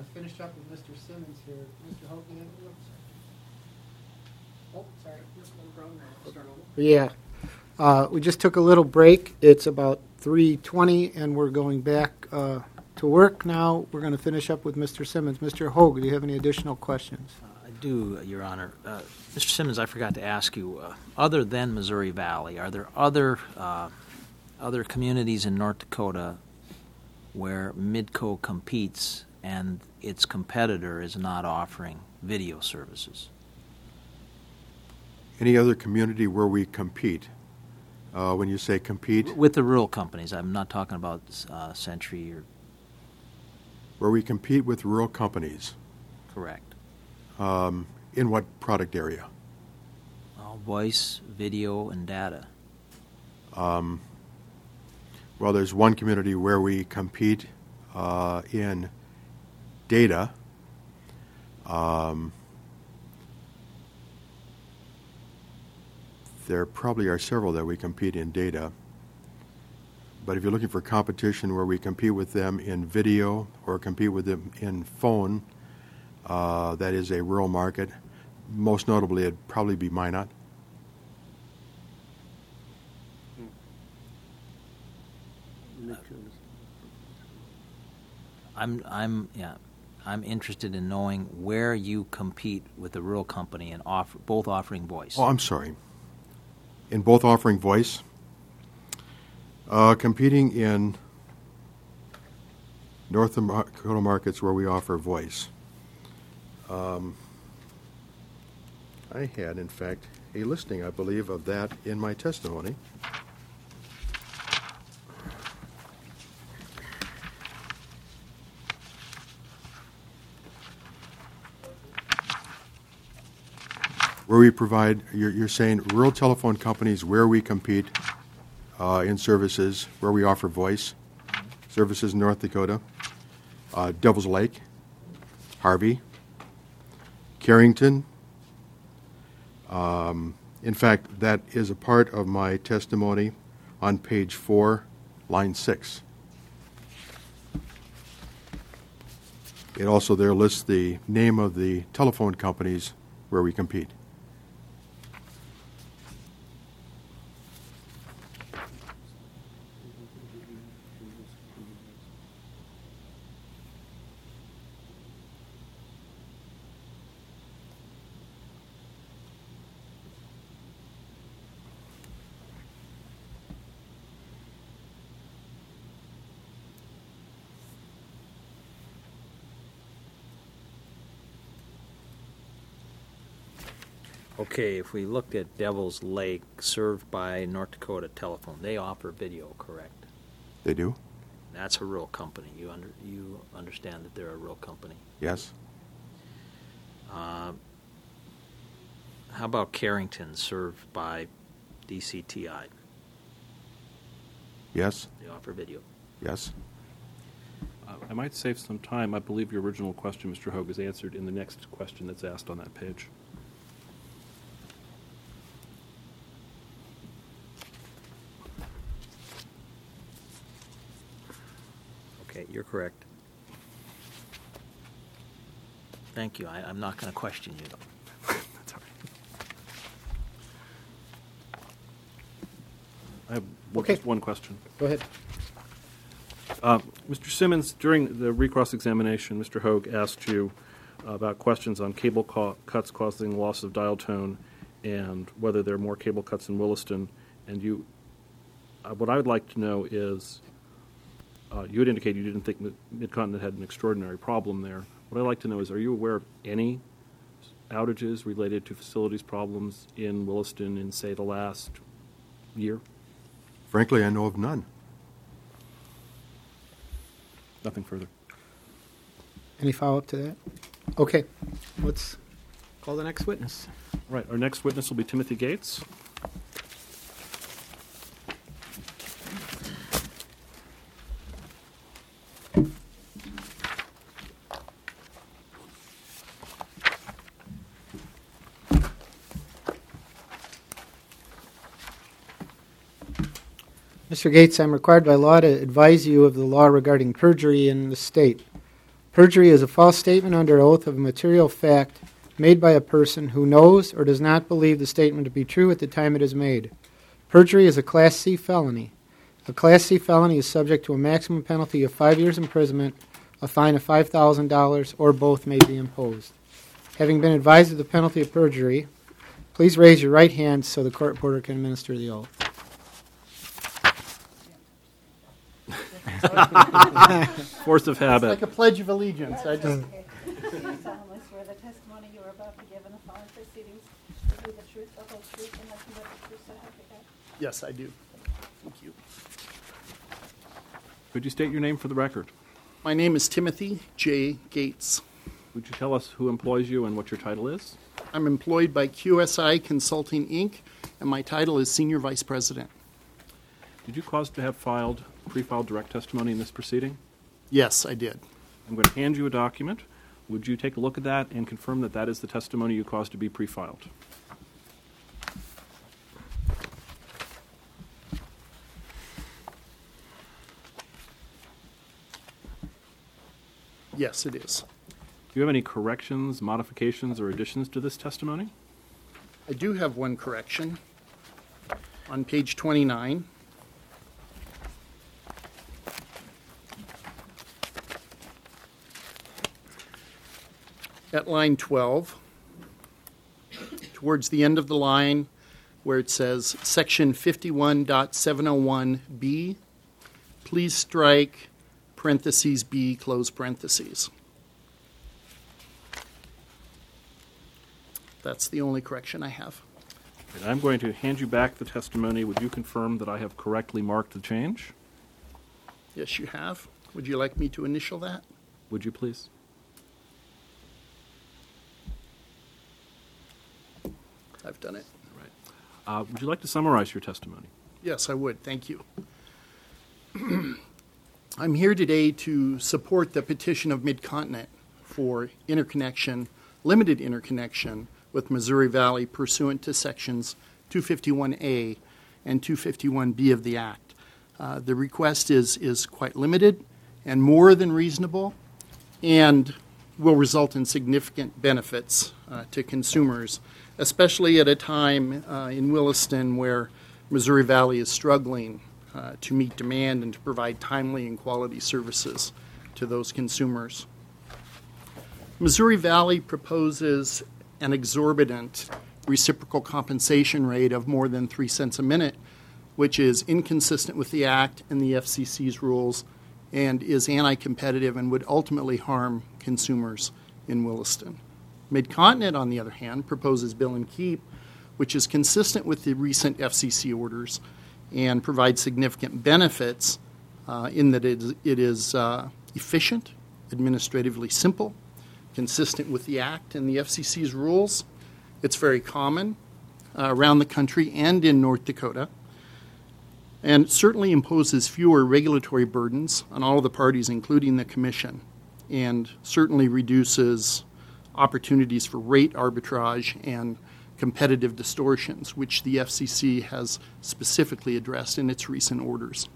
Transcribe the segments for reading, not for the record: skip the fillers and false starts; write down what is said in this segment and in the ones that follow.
finish up with Mr. Simmons here. Mr. Hope, you have any? Oh, sorry. Start over. Yeah. We just took a little break. It's about 3:20, and we're going back to work now. We're going to finish up with Mr. Simmons. Mr. Hogue, do you have any additional questions? I do, Your Honor. Mr. Simmons, I forgot to ask you, other than Missouri Valley, are there other communities in North Dakota where Midco competes and its competitor is not offering video services? Any other community where we compete? When you say compete? With the rural companies. I'm not talking about Century or... Where we compete with rural companies. Correct. In what product area? Voice, video, and data. Well, there's one community where we compete in data. There probably are several that we compete in data. But if you're looking for competition where we compete with them in video or compete with them in phone, that is a rural market. Most notably, it'd probably be Minot. I'm interested in knowing where you compete with the rural company and both offering voice. Oh, I'm sorry. In both offering voice, competing in North Dakota markets where we offer voice. I had, in fact, a listing, I believe, of that in my testimony. Where we provide, you're saying rural telephone companies where we compete in services, where we offer voice services in North Dakota, Devil's Lake, Harvey, Carrington. In fact, that is a part of my testimony on page 4, line 6. It also there lists the name of the telephone companies where we compete. Okay, if we looked at Devil's Lake, served by North Dakota Telephone, they offer video, correct? They do? That's a rural company. You understand that they're a rural company? Yes. How about Carrington, served by DCTI? Yes. They offer video. Yes. I might save some time. I believe your original question, Mr. Hogue, is answered in the next question that's asked on that page. Okay, you're correct. Thank you. I'm not going to question you, though. That's all right. I have just one question. Go ahead. Mr. Simmons, during the recross examination, Mr. Hogue asked you about questions on cable cuts causing loss of dial tone and whether there are more cable cuts in Williston. And you, what I would like to know is, you had indicated you didn't think Mid-Continent had an extraordinary problem there. What I'd like to know is, are you aware of any outages related to facilities problems in Williston in, say, the last year? Frankly, I know of none. Nothing further. Any follow-up to that? Okay. Let's call the next witness. All right. Our next witness will be Timothy Gates. Mr. Gates, I'm required by law to advise you of the law regarding perjury in the state. Perjury is a false statement under oath of a material fact made by a person who knows or does not believe the statement to be true at the time it is made. Perjury is a Class C felony. A Class C felony is subject to a maximum penalty of 5 years imprisonment, a fine of $5,000, or both may be imposed. Having been advised of the penalty of perjury, please raise your right hand so the court reporter can administer the oath. Force of habit. Like a pledge of allegiance. I just... Do you solemnly swear the testimony you are about to give in the following proceedings will be the truth, the whole truth, and nothing but the truth, so help you God? Yes, I do. Thank you. Could you state your name for the record? My name is Timothy J. Gates. Would you tell us who employs you and what your title is? I'm employed by QSI Consulting, Inc., and my title is Senior Vice President. Did you cause to have pre-filed direct testimony in this proceeding? Yes, I did. I'm going to hand you a document. Would you take a look at that and confirm that that is the testimony you caused to be pre-filed? Yes, it is. Do you have any corrections, modifications, or additions to this testimony? I do have one correction. On page 29, at line 12, towards the end of the line where it says section 51.701B, please strike parentheses B, close parentheses. That's the only correction I have. And I'm going to hand you back the testimony. Would you confirm that I have correctly marked the change? Yes, you have. Would you like me to initial that? Would you please? I've done it. Right. Would you like to summarize your testimony? Yes, I would. Thank you. I'm here today to support the petition of Mid-Continent for interconnection, limited interconnection with Missouri Valley pursuant to sections 251A and 251B of the Act. The request is quite limited and more than reasonable and will result in significant benefits to consumers, especially at a time in Williston where Missouri Valley is struggling to meet demand and to provide timely and quality services to those consumers. Missouri Valley proposes an exorbitant reciprocal compensation rate of more than 3 cents a minute, which is inconsistent with the Act and the FCC's rules and is anti-competitive and would ultimately harm consumers in Williston. Mid-Continent, on the other hand, proposes bill and keep, which is consistent with the recent FCC orders and provides significant benefits in that it is efficient, administratively simple, consistent with the Act and the FCC's rules. It's very common around the country and in North Dakota, and certainly imposes fewer regulatory burdens on all of the parties, including the Commission, and certainly reduces opportunities for rate arbitrage and competitive distortions, which the FCC has specifically addressed in its recent orders.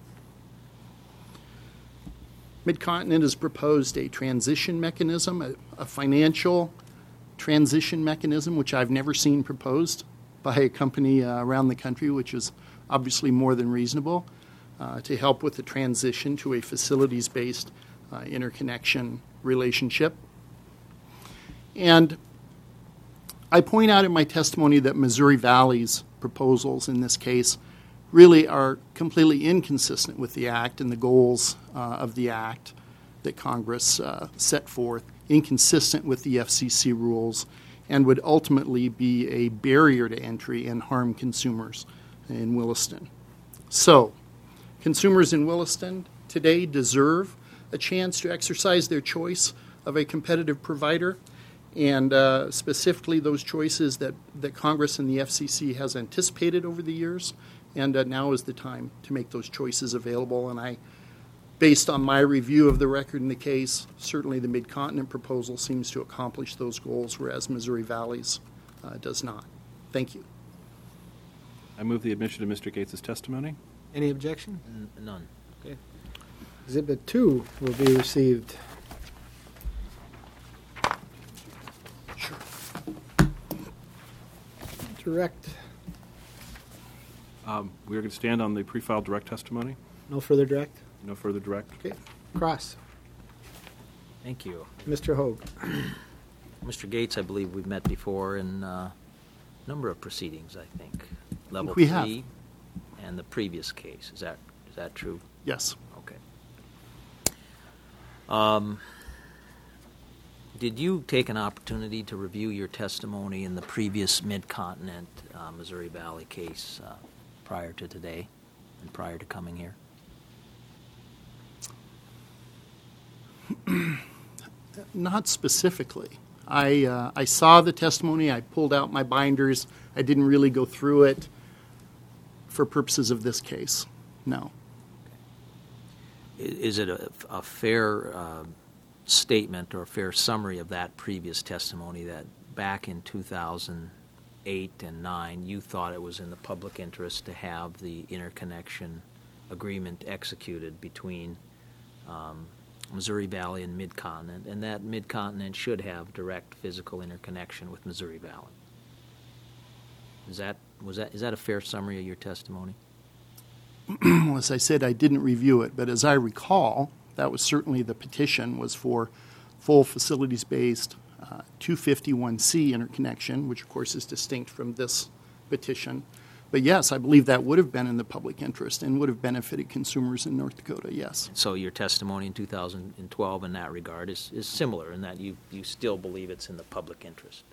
Mid-Continent has proposed a transition mechanism, a financial transition mechanism, which I've never seen proposed by a company around the country, which is obviously more than reasonable, to help with the transition to a facilities-based interconnection relationship. And I point out in my testimony that Missouri Valley's proposals in this case really are completely inconsistent with the Act and the goals of the Act that Congress set forth, inconsistent with the FCC rules, and would ultimately be a barrier to entry and harm consumers in Williston. So, consumers in Williston today deserve a chance to exercise their choice of a competitive provider, and specifically those choices that Congress and the FCC has anticipated over the years, and now is the time to make those choices available. And I, based on my review of the record in the case, certainly the Mid-Continent proposal seems to accomplish those goals, whereas Missouri Valley's does not. Thank you. I move the admission of Mr. Gates' testimony. Any objection? None. Okay. Exhibit 2 will be received. Direct, We are going to stand on the pre-filed direct testimony. no further direct? No further direct. Okay. Cross, Thank you. Mr. Hoag. Mr. Gates, I believe we've met before in a number of proceedings, I think. Level we have. 3 and the previous case. Is that true? Yes. Okay. Did you take an opportunity to review your testimony in the previous Mid-Continent Missouri Valley case prior to today and prior to coming here? Not specifically. I saw the testimony. I pulled out my binders. I didn't really go through it for purposes of this case. No. Is it a fair statement or a fair summary of that previous testimony that back in 2008 and 9 you thought it was in the public interest to have the interconnection agreement executed between Missouri Valley and Mid-Continent, and that Mid-Continent should have direct physical interconnection with Missouri Valley? Is that a fair summary of your testimony? Well, as I said, I didn't review it, but as I recall, that was certainly the petition was for full facilities-based 251C interconnection, which of course is distinct from this petition. But yes, I believe that would have been in the public interest and would have benefited consumers in North Dakota, yes. So your testimony in 2012 in that regard is similar in that you still believe it's in the public interest.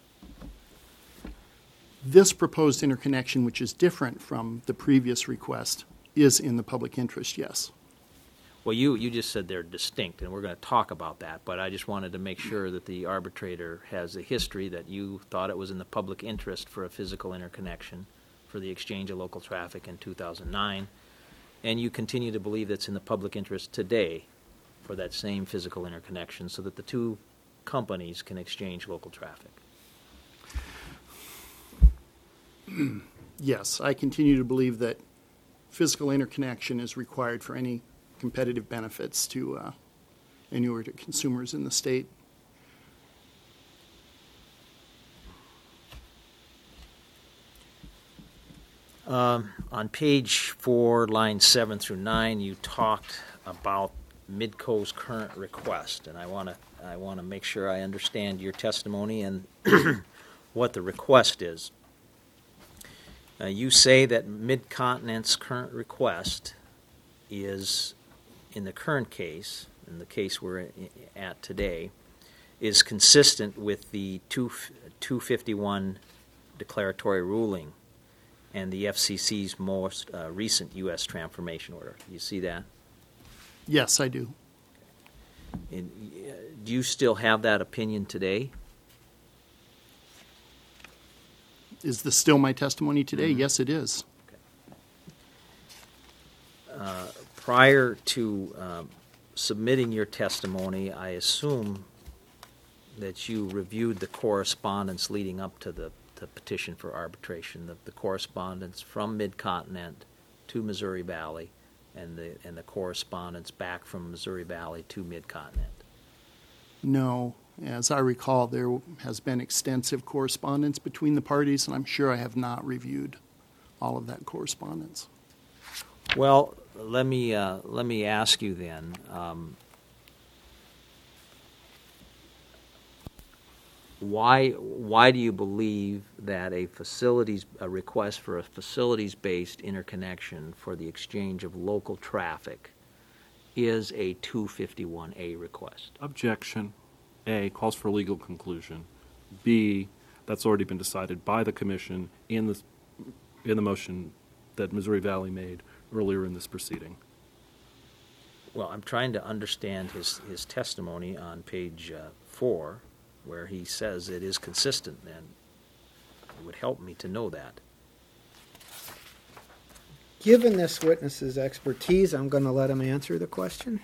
This proposed interconnection, which is different from the previous request, is in the public interest, yes. Well, you just said they're distinct, and we're going to talk about that, but I just wanted to make sure that the arbitrator has a history that you thought it was in the public interest for a physical interconnection for the exchange of local traffic in 2009, and you continue to believe that's in the public interest today for that same physical interconnection so that the two companies can exchange local traffic. Yes, I continue to believe that physical interconnection is required for any competitive benefits to inure to consumers in the state. On page 4, lines 7 through 9, you talked about Midco's current request, and I want to make sure I understand your testimony and what the request is. You say that Mid-Continent's current request is, in the current case, in the case we're at today, is consistent with the 251 declaratory ruling and the FCC's most recent U.S. transformation order. You see that? Yes, I do. And, do you still have that opinion today? Is this still my testimony today? Mm-hmm. Yes, it is. Prior to submitting your testimony, I assume that you reviewed the correspondence leading up to the petition for arbitration, the correspondence from Mid-Continent to Missouri Valley, and the correspondence back from Missouri Valley to Mid-Continent. No. As I recall, there has been extensive correspondence between the parties, and I'm sure I have not reviewed all of that correspondence. Well, let me ask you then. Why do you believe that a request for a facilities-based interconnection for the exchange of local traffic is a 251A request? Objection. A, calls for legal conclusion. B, that's already been decided by the commission in the motion that Missouri Valley made earlier in this proceeding. Well, I'm trying to understand his testimony on page 4, where he says it is consistent, and it would help me to know that. Given this witness's expertise, I'm going to let him answer the question.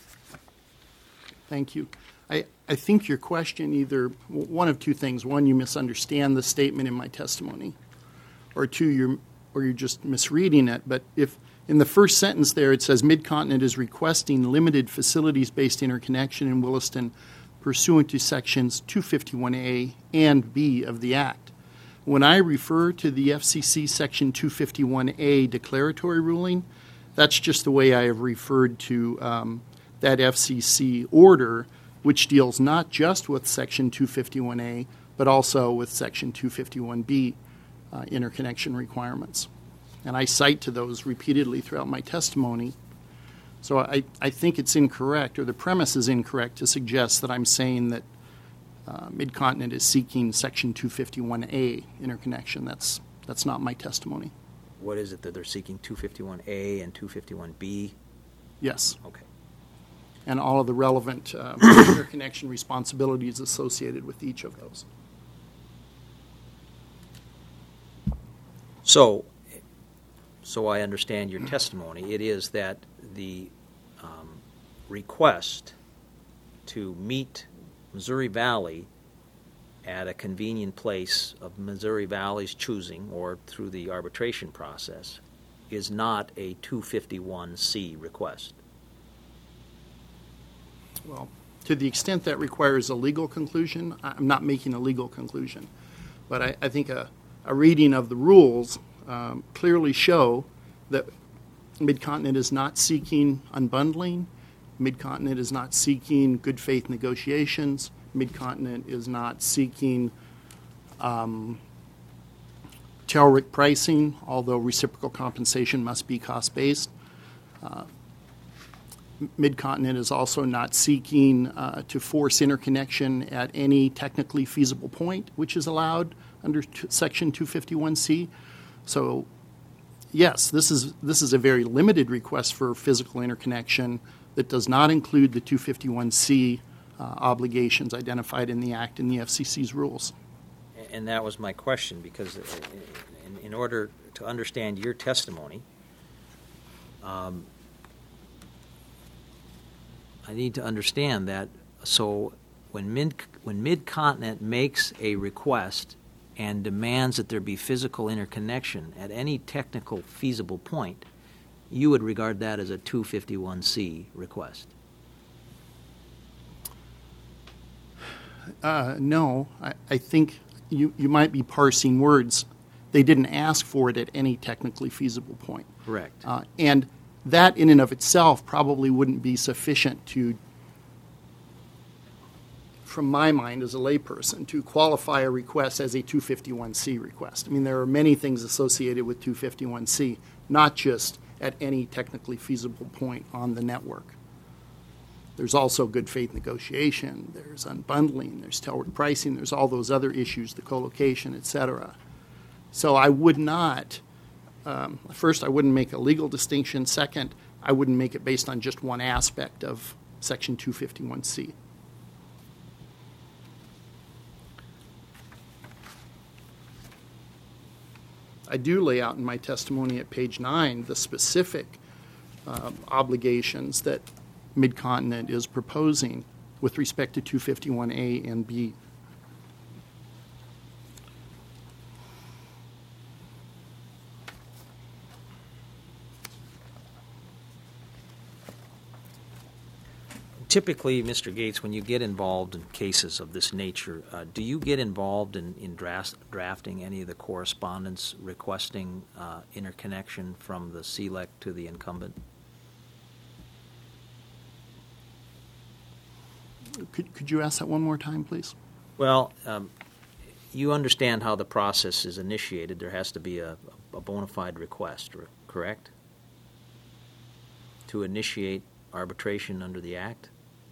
Thank you. I think your question either one of two things. One, you misunderstand the statement in my testimony, or two, you're just misreading it. But if in the first sentence there it says Mid-Continent is requesting limited facilities-based interconnection in Williston pursuant to sections 251A and B of the Act. when I refer to the FCC Section 251A declaratory ruling, that's just the way I have referred to that FCC order, which deals not just with Section 251A, but also with Section 251B interconnection requirements. And I cite to those repeatedly throughout my testimony. So I think it's incorrect, or the premise is incorrect, to suggest that I'm saying that Midcontinent is seeking Section 251A interconnection. That's not my testimony. What is it that they're seeking, 251A and 251B? Yes. Okay. And all of the relevant interconnection responsibilities associated with each of those. So I understand your testimony. It is that the request to meet Missouri Valley at a convenient place of Missouri Valley's choosing or through the arbitration process is not a 251C request. Well, to the extent that requires a legal conclusion, I'm not making a legal conclusion. But I think a reading of the rules clearly show that Midcontinent is not seeking unbundling. Midcontinent is not seeking good faith negotiations. Midcontinent is not seeking TELRIC pricing, although reciprocal compensation must be cost-based. Midcontinent is also not seeking to force interconnection at any technically feasible point, which is allowed under Section 251C. So, yes, this is a very limited request for physical interconnection that does not include the 251C obligations identified in the Act and the FCC's rules. And that was my question, because in order to understand your testimony, I need to understand that. So when Midcontinent makes a request and demands that there be physical interconnection at any technical feasible point, you would regard that as a 251C request? No, I think you might be parsing words. They didn't ask for it at any technically feasible point. Correct. And that in and of itself probably wouldn't be sufficient to, from my mind as a layperson, to qualify a request as a 251C request. I mean, there are many things associated with 251C, not just at any technically feasible point on the network. There's also good faith negotiation, there's unbundling, there's TELRIC pricing, there's all those other issues, the co-location, et cetera. So I would not, first, I wouldn't make a legal distinction. Second, I wouldn't make it based on just one aspect of Section 251C. I do lay out in my testimony at page 9 the specific obligations that Midcontinent is proposing with respect to 251A and B. Typically, Mr. Gates, when you get involved in cases of this nature, do you get involved in drafting any of the correspondence requesting interconnection from the CLEC to the incumbent? Could you ask that one more time, please? Well, you understand how the process is initiated. There has to be a bona fide request, correct? To initiate arbitration under the Act?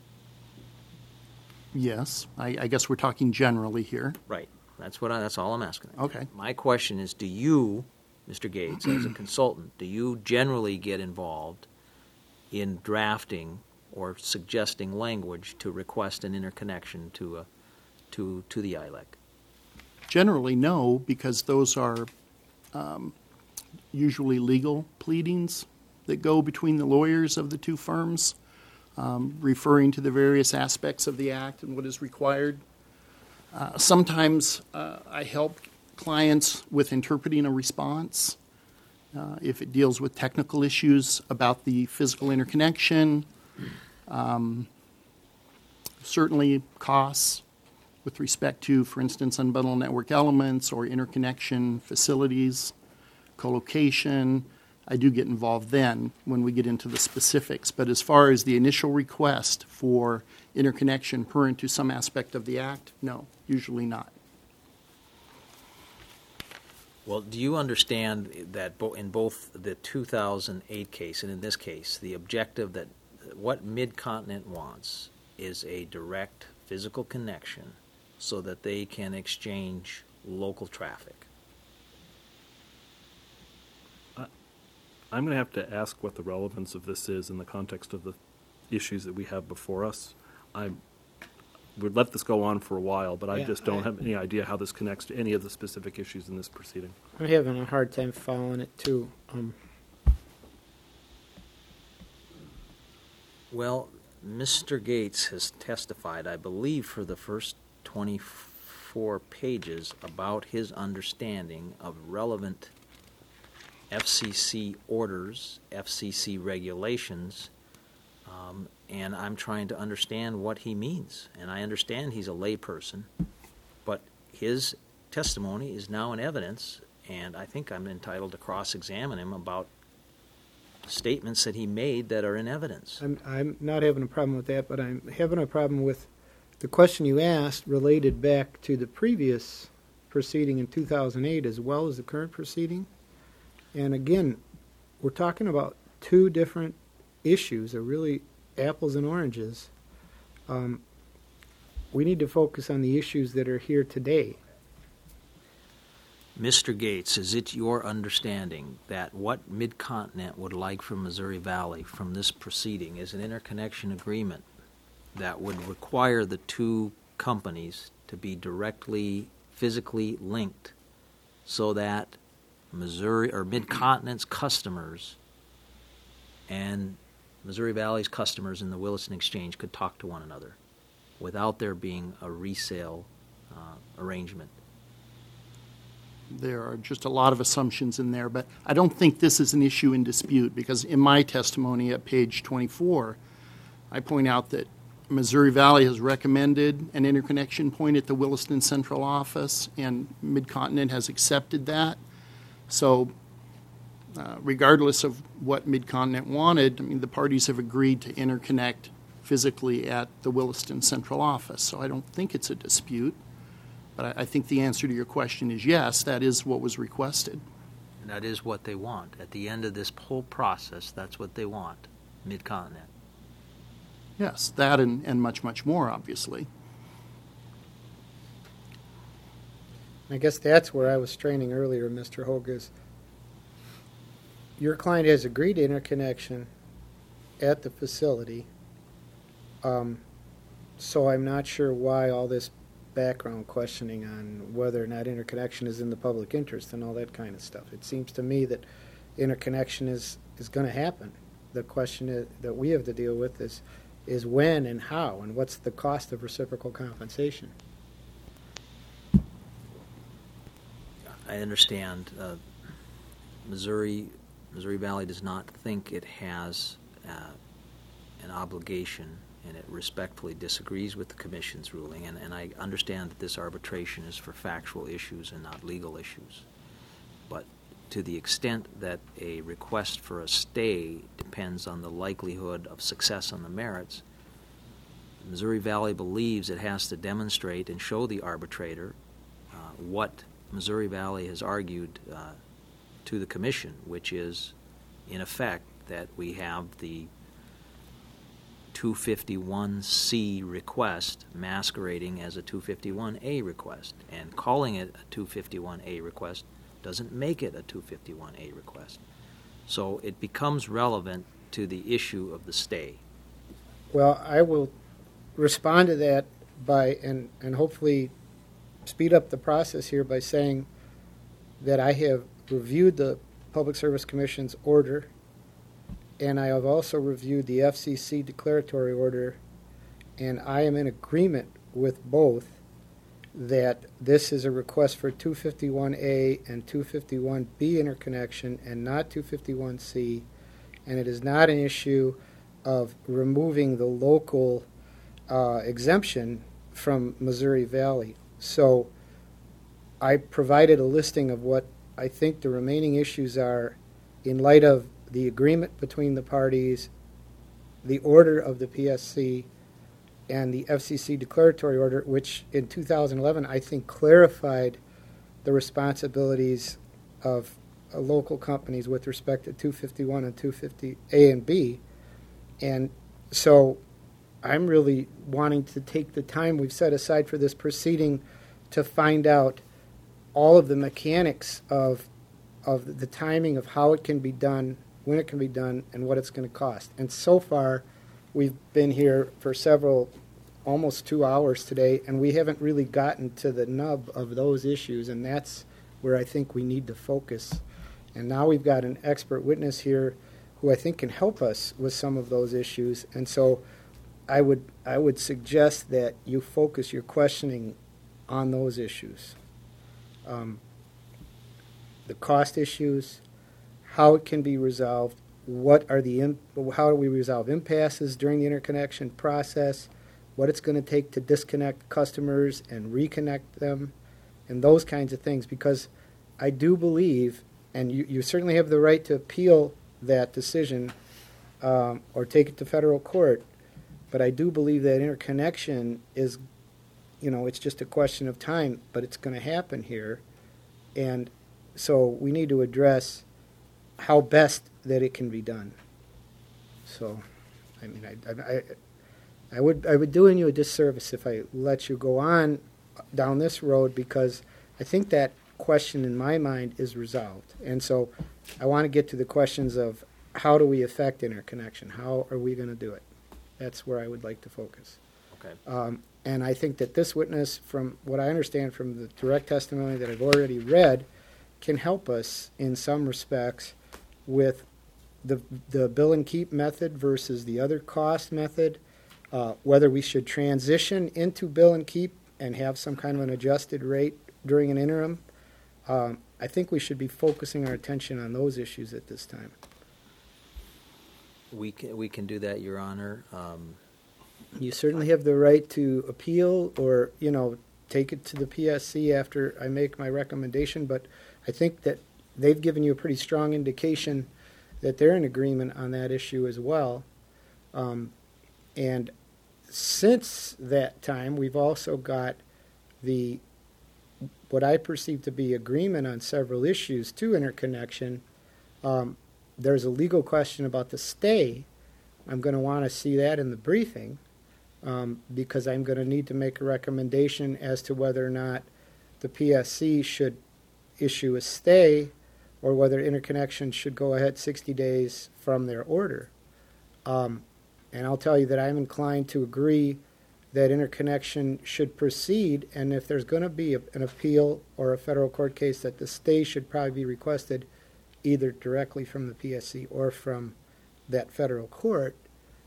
Yes. I guess we're talking generally here. Right. That's all I'm asking. Okay. My question is, do you, Mr. Gates, as a consultant, do you generally get involved in drafting or suggesting language to request an interconnection to the ILEC? Generally, no, because those are usually legal pleadings that go between the lawyers of the two firms, referring to the various aspects of the Act and what is required. Sometimes I help clients with interpreting a response if it deals with technical issues about the physical interconnection, certainly costs, with respect to, for instance, unbundled network elements or interconnection facilities, co-location. I do get involved then when we get into the specifics. But as far as the initial request for interconnection pursuant to some aspect of the Act, no, usually not. Well, do you understand that in both the 2008 case and in this case, the objective that what Midcontinent wants is a direct physical connection so that they can exchange local traffic? I'm going to have to ask what the relevance of this is in the context of the issues that we have before us. I would let this go on for a while, but I Yeah, just don't have any idea how this connects to any of the specific issues in this proceeding. I'm having a hard time following it, too. Well, Mr. Gates has testified, I believe, for the first 24 pages about his understanding of relevant FCC orders, FCC regulations, and I'm trying to understand what he means. And I understand he's a layperson, but his testimony is now in evidence, and I think I'm entitled to cross-examine him about statements that he made that are in evidence. I'm not having a problem with that, but I'm having a problem with the question you asked related back to the previous proceeding in 2008 as well as the current proceeding. And again, we're talking about two different issues. They're really apples and oranges. We need to focus on the issues that are here today. Mr. Gates, is it your understanding that what Midcontinent would like from Missouri Valley from this proceeding is an interconnection agreement that would require the two companies to be directly, physically linked so that Missouri or Midcontinent's customers and Missouri Valley's customers in the Williston Exchange could talk to one another without there being a resale arrangement? There are just a lot of assumptions in there, but I don't think this is an issue in dispute because in my testimony at page 24, I point out that Missouri Valley has recommended an interconnection point at the Williston Central Office, and Midcontinent has accepted that. So regardless of what Midcontinent wanted, I mean, the parties have agreed to interconnect physically at the Williston Central Office. So I don't think it's a dispute. But I think the answer to your question is yes, that is what was requested. And that is what they want. At the end of this whole process, that's what they want, Midcontinent. Yes, that and much, much more, obviously. I guess that's where I was straining earlier, Mr. Hogue, is your client has agreed to interconnection at the facility, so I'm not sure why all this background questioning on whether or not interconnection is in the public interest and all that kind of stuff. It seems to me that interconnection is going to happen. The question that we have to deal with is when and how and what's the cost of reciprocal compensation. I understand Missouri Valley does not think it has an obligation, and it respectfully disagrees with the Commission's ruling, and I understand that this arbitration is for factual issues and not legal issues. But to the extent that a request for a stay depends on the likelihood of success on the merits, Missouri Valley believes it has to demonstrate and show the arbitrator what Missouri Valley has argued to the Commission, which is, in effect, that we have the 251C request masquerading as a 251A request, and calling it a 251A request doesn't make it a 251A request. So it becomes relevant to the issue of the stay. Well, I will respond to that by, and hopefully speed up the process here by saying that I have reviewed the Public Service Commission's order, and I have also reviewed the FCC declaratory order, and I am in agreement with both that this is a request for 251A and 251B interconnection and not 251C, and it is not an issue of removing the local exemption from Missouri Valley. So I provided a listing of what I think the remaining issues are in light of the agreement between the parties, the order of the PSC, and the FCC declaratory order, which in 2011 I think clarified the responsibilities of local companies with respect to 251 and 250 A and B. And so I'm really wanting to take the time we've set aside for this proceeding to find out all of the mechanics of the timing of how it can be done, when it can be done, and what it's going to cost. And so far, we've been here for almost 2 hours today, and we haven't really gotten to the nub of those issues, and that's where I think we need to focus. And now we've got an expert witness here who I think can help us with some of those issues. And so I would suggest that you focus your questioning on those issues. The cost issues, how it can be resolved, how do we resolve impasses during the interconnection process, what it's going to take to disconnect customers and reconnect them, and those kinds of things. Because I do believe, and you certainly have the right to appeal that decision or take it to federal court, but I do believe that interconnection is, it's just a question of time, but it's going to happen here. And so we need to address how best that it can be done. So, I mean, I would do you a disservice if I let you go on down this road, because I think that question in my mind is resolved. And so I want to get to the questions of how do we affect interconnection? How are we going to do it? That's where I would like to focus. Okay. And I think that this witness, from what I understand from the direct testimony that I've already read, can help us in some respects with the bill and keep method versus the other cost method, whether we should transition into bill and keep and have some kind of an adjusted rate during an interim. I think we should be focusing our attention on those issues at this time. We can do that, Your Honor. You certainly have the right to appeal or, take it to the PSC after I make my recommendation, but I think that they've given you a pretty strong indication that they're in agreement on that issue as well. And since that time, we've also got what I perceive to be agreement on several issues to interconnection. There's a legal question about the stay. I'm going to want to see that in the briefing because I'm going to need to make a recommendation as to whether or not the PSC should issue a stay or whether interconnection should go ahead 60 days from their order. And I'll tell you that I'm inclined to agree that interconnection should proceed, and if there's going to be an appeal or a federal court case, that the stay should probably be requested either directly from the PSC or from that federal court.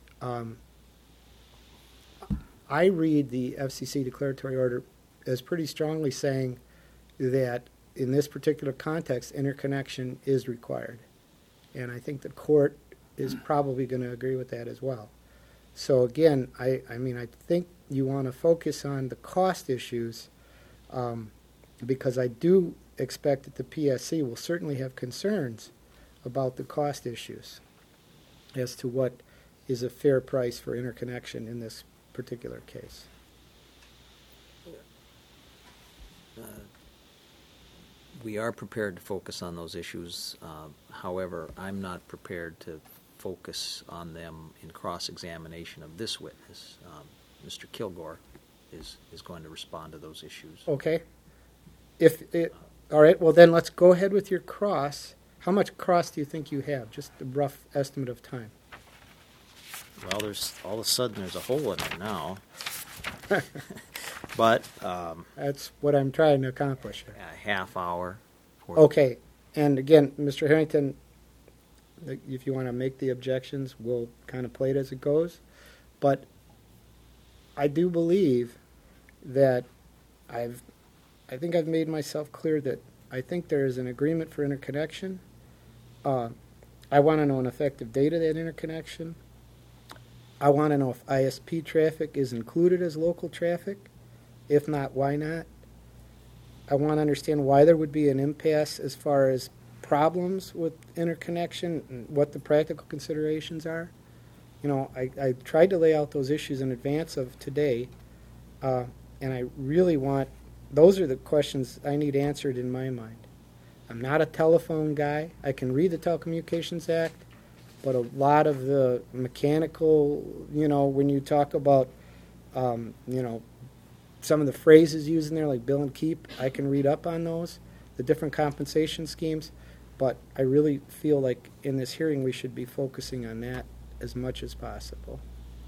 I read the FCC declaratory order as pretty strongly saying that in this particular context, interconnection is required. And I think the court is probably going to agree with that as well. So again, I think you want to focus on the cost issues because I do expect that the PSC will certainly have concerns about the cost issues as to what is a fair price for interconnection in this particular case. We are prepared to focus on those issues. However, I'm not prepared to focus on them in cross-examination of this witness. Mr. Kilgore is going to respond to those issues. Okay. All right, well then let's go ahead with your cross. How much cross do you think you have? Just a rough estimate of time. Well, all of a sudden there's a hole in it now. But that's what I'm trying to accomplish here. A half hour. Okay, and again, Mr. Harrington, if you want to make the objections, we'll kind of play it as it goes. But I do believe that I think I've made myself clear that I think there is an agreement for interconnection. I want to know an effective date of that interconnection. I want to know if ISP traffic is included as local traffic. If not, why not? I want to understand why there would be an impasse as far as problems with interconnection and what the practical considerations are. You know, I tried to lay out those issues in advance of today, and I really want, those are the questions I need answered in my mind. I'm not a telephone guy. I can read the Telecommunications Act, but a lot of the mechanical, you know, when you talk about, you know, some of the phrases used in there, like bill and keep, I can read up on those, the different compensation schemes, but I really feel like in this hearing we should be focusing on that as much as possible.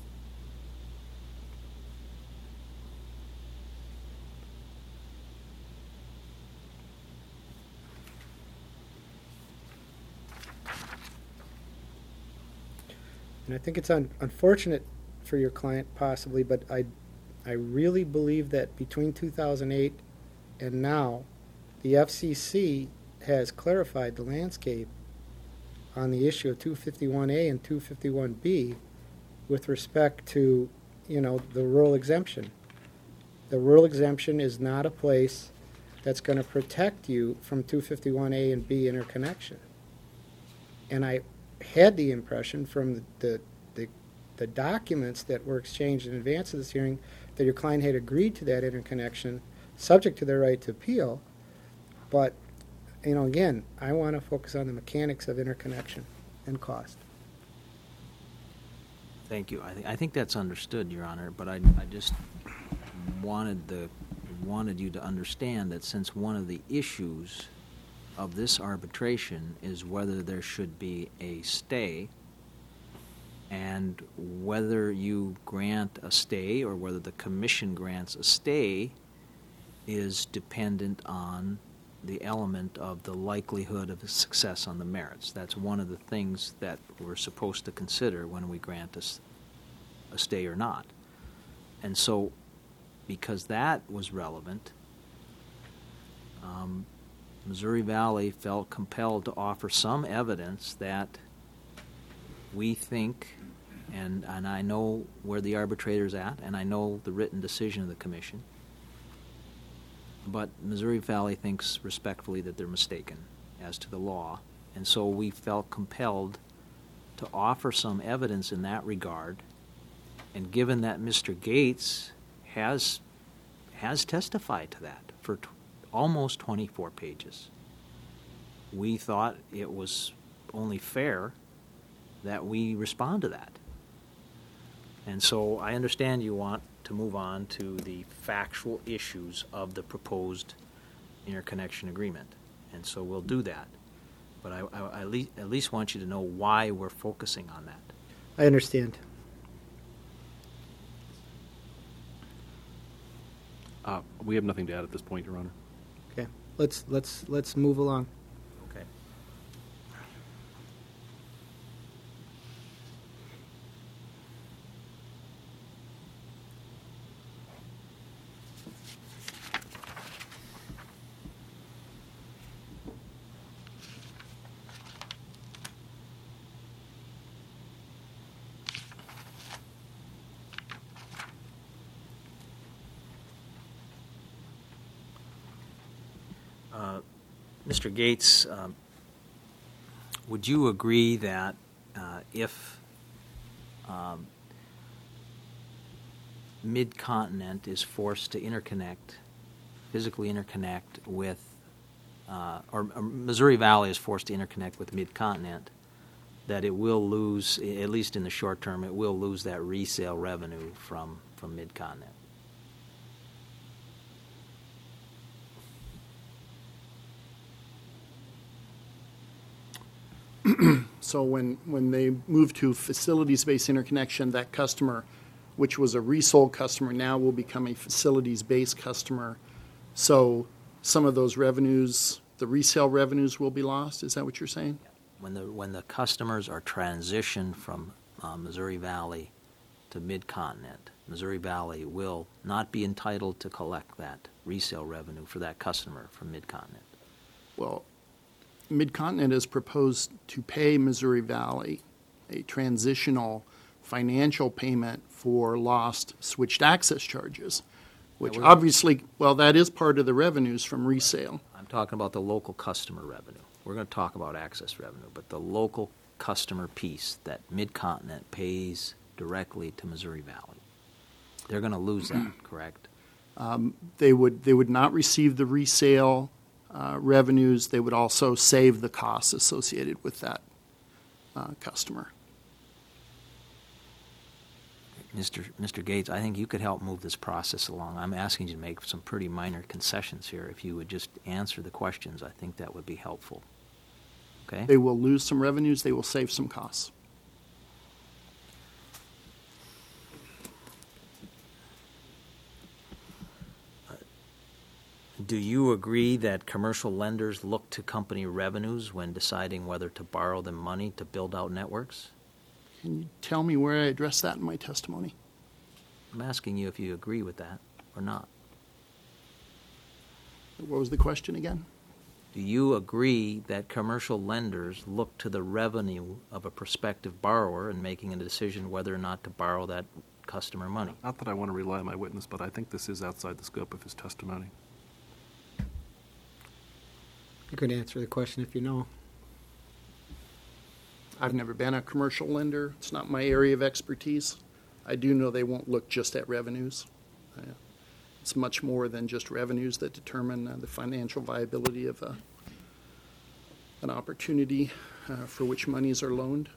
And I think it's unfortunate for your client possibly, but I really believe that between 2008 and now, the FCC has clarified the landscape on the issue of 251A and 251B with respect to, you know, the rural exemption. The rural exemption is not a place that's going to protect you from 251A and B interconnection. And I had the impression from the documents that were exchanged in advance of this hearing that your client had agreed to that interconnection, subject to their right to appeal. But, you know, again, I want to focus on the mechanics of interconnection and cost. Thank you. I think that's understood, Your Honor, but I just wanted you to understand that since one of the issues of this arbitration is whether there should be a stay, and whether you grant a stay or whether the commission grants a stay is dependent on the element of the likelihood of success on the merits. That's one of the things that we're supposed to consider when we grant a stay or not. And so, because that was relevant, Missouri Valley felt compelled to offer some evidence that we think, and I know where the arbitrator's at, and I know the written decision of the commission, but Missouri Valley thinks respectfully that they're mistaken as to the law, and so we felt compelled to offer some evidence in that regard. And given that Mr. Gates has testified to that for almost 24 pages, we thought it was only fair that we respond to that. And so I understand you want to move on to the factual issues of the proposed interconnection agreement, and so we'll do that. But I at least want you to know why we're focusing on that. I understand. We have nothing to add at this point, Your Honor. Okay, let's move along. Okay. Mr. Gates, would you agree that if Mid-Continent is forced to physically interconnect with, or Missouri Valley is forced to interconnect with Mid-Continent, that it will lose, at least in the short term, it will lose that resale revenue from Mid-Continent? So when they move to facilities-based interconnection, that customer, which was a resold customer, now will become a facilities-based customer. So some of those revenues, the resale revenues, will be lost. Is that what you're saying? When the customers are transitioned from Missouri Valley to Mid-Continent, Missouri Valley will not be entitled to collect that resale revenue for that customer from Mid-Continent. Well, Mid-Continent has proposed to pay Missouri Valley a transitional financial payment for lost switched access charges. which we're- obviously, well, that is part of the revenues from resale. I'm talking about the local customer revenue. We're going to talk about access revenue, but the local customer piece that Mid-Continent pays directly to Missouri Valley. They're going to lose that, correct? They would not receive the resale revenues. They would also save the costs associated with that customer. Mr. Gates, I think you could help move this process along. I'm asking you to make some pretty minor concessions here. If you would just answer the questions, I think that would be helpful. Okay? They will lose some revenues. They will save some costs. Do you agree that commercial lenders look to company revenues when deciding whether to borrow them money to build out networks? Can you tell me where I address that in my testimony? I'm asking you if you agree with that or not. What was the question again? Do you agree that commercial lenders look to the revenue of a prospective borrower in making a decision whether or not to borrow that customer money? Not that I want to rely on my witness, but I think this is outside the scope of his testimony. You could answer the question if you know. I've never been a commercial lender. It's not my area of expertise. I do know they won't look just at revenues. It's much more than just revenues that determine the financial viability of an opportunity for which monies are loaned.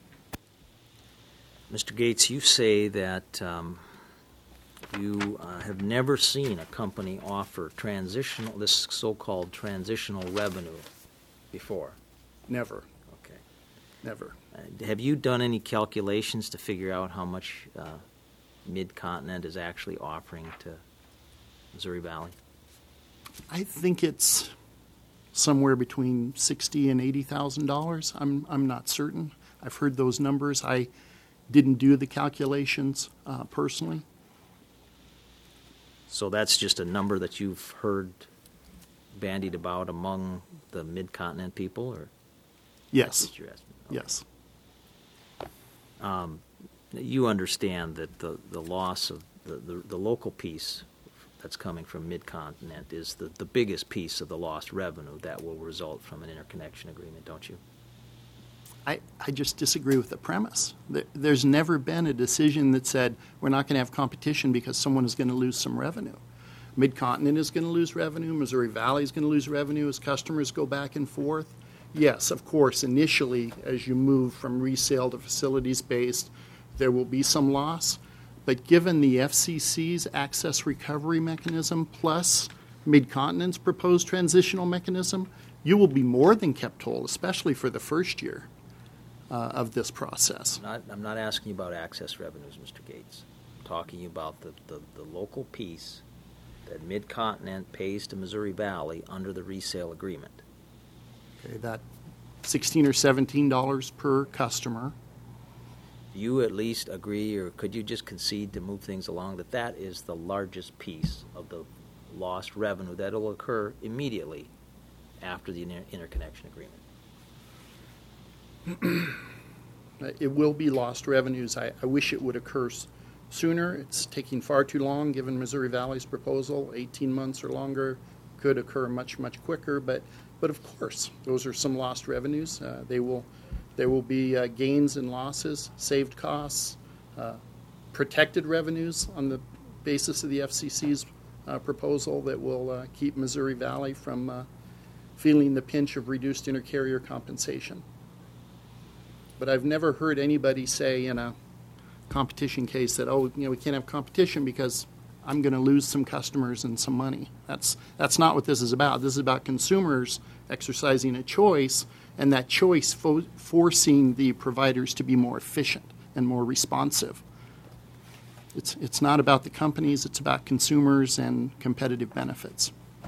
Mr. Gates, you say that you have never seen a company offer this so-called transitional revenue before. Never, Okay. never. Have you done any calculations to figure out how much Mid-Continent is actually offering to Missouri Valley? I think it's somewhere between $60,000 and $80,000. I'm not certain. I've heard those numbers. I didn't do the calculations personally. So that's just a number that you've heard bandied about among the Mid-Continent people, or Yes, that's your estimate? Okay. yes. You understand that the loss of the local piece that's coming from Mid-Continent is the biggest piece of the lost revenue that will result from an interconnection agreement, don't you? I just disagree with the premise. There's never been a decision that said we're not going to have competition because someone is going to lose some revenue. Mid-Continent is going to lose revenue. Missouri Valley is going to lose revenue as customers go back and forth. Yes, of course, initially, as you move from resale to facilities-based, there will be some loss. But given the FCC's access recovery mechanism plus Mid-Continent's proposed transitional mechanism, you will be more than kept whole, especially for the first year of this process. I'm not asking you about access revenues, Mr. Gates. I'm talking about the local piece that Mid-Continent pays to Missouri Valley under the resale agreement. Okay, that $16 or $17 per customer. Do you at least agree, or could you just concede to move things along, that that is the largest piece of the lost revenue that will occur immediately after the interconnection agreement? It will be lost revenues. I wish it would occur sooner. It's taking far too long, given Missouri Valley's proposal. 18 months or longer could occur much, much quicker. But of course, those are some lost revenues. There will be gains and losses, saved costs, protected revenues on the basis of the FCC's proposal that will keep Missouri Valley from feeling the pinch of reduced intercarrier compensation. But I've never heard anybody say in a competition case that, we can't have competition because I'm going to lose some customers and some money. That's not what this is about. This is about consumers exercising a choice, and that choice forcing the providers to be more efficient and more responsive. It's not about the companies, it's about consumers and competitive benefits.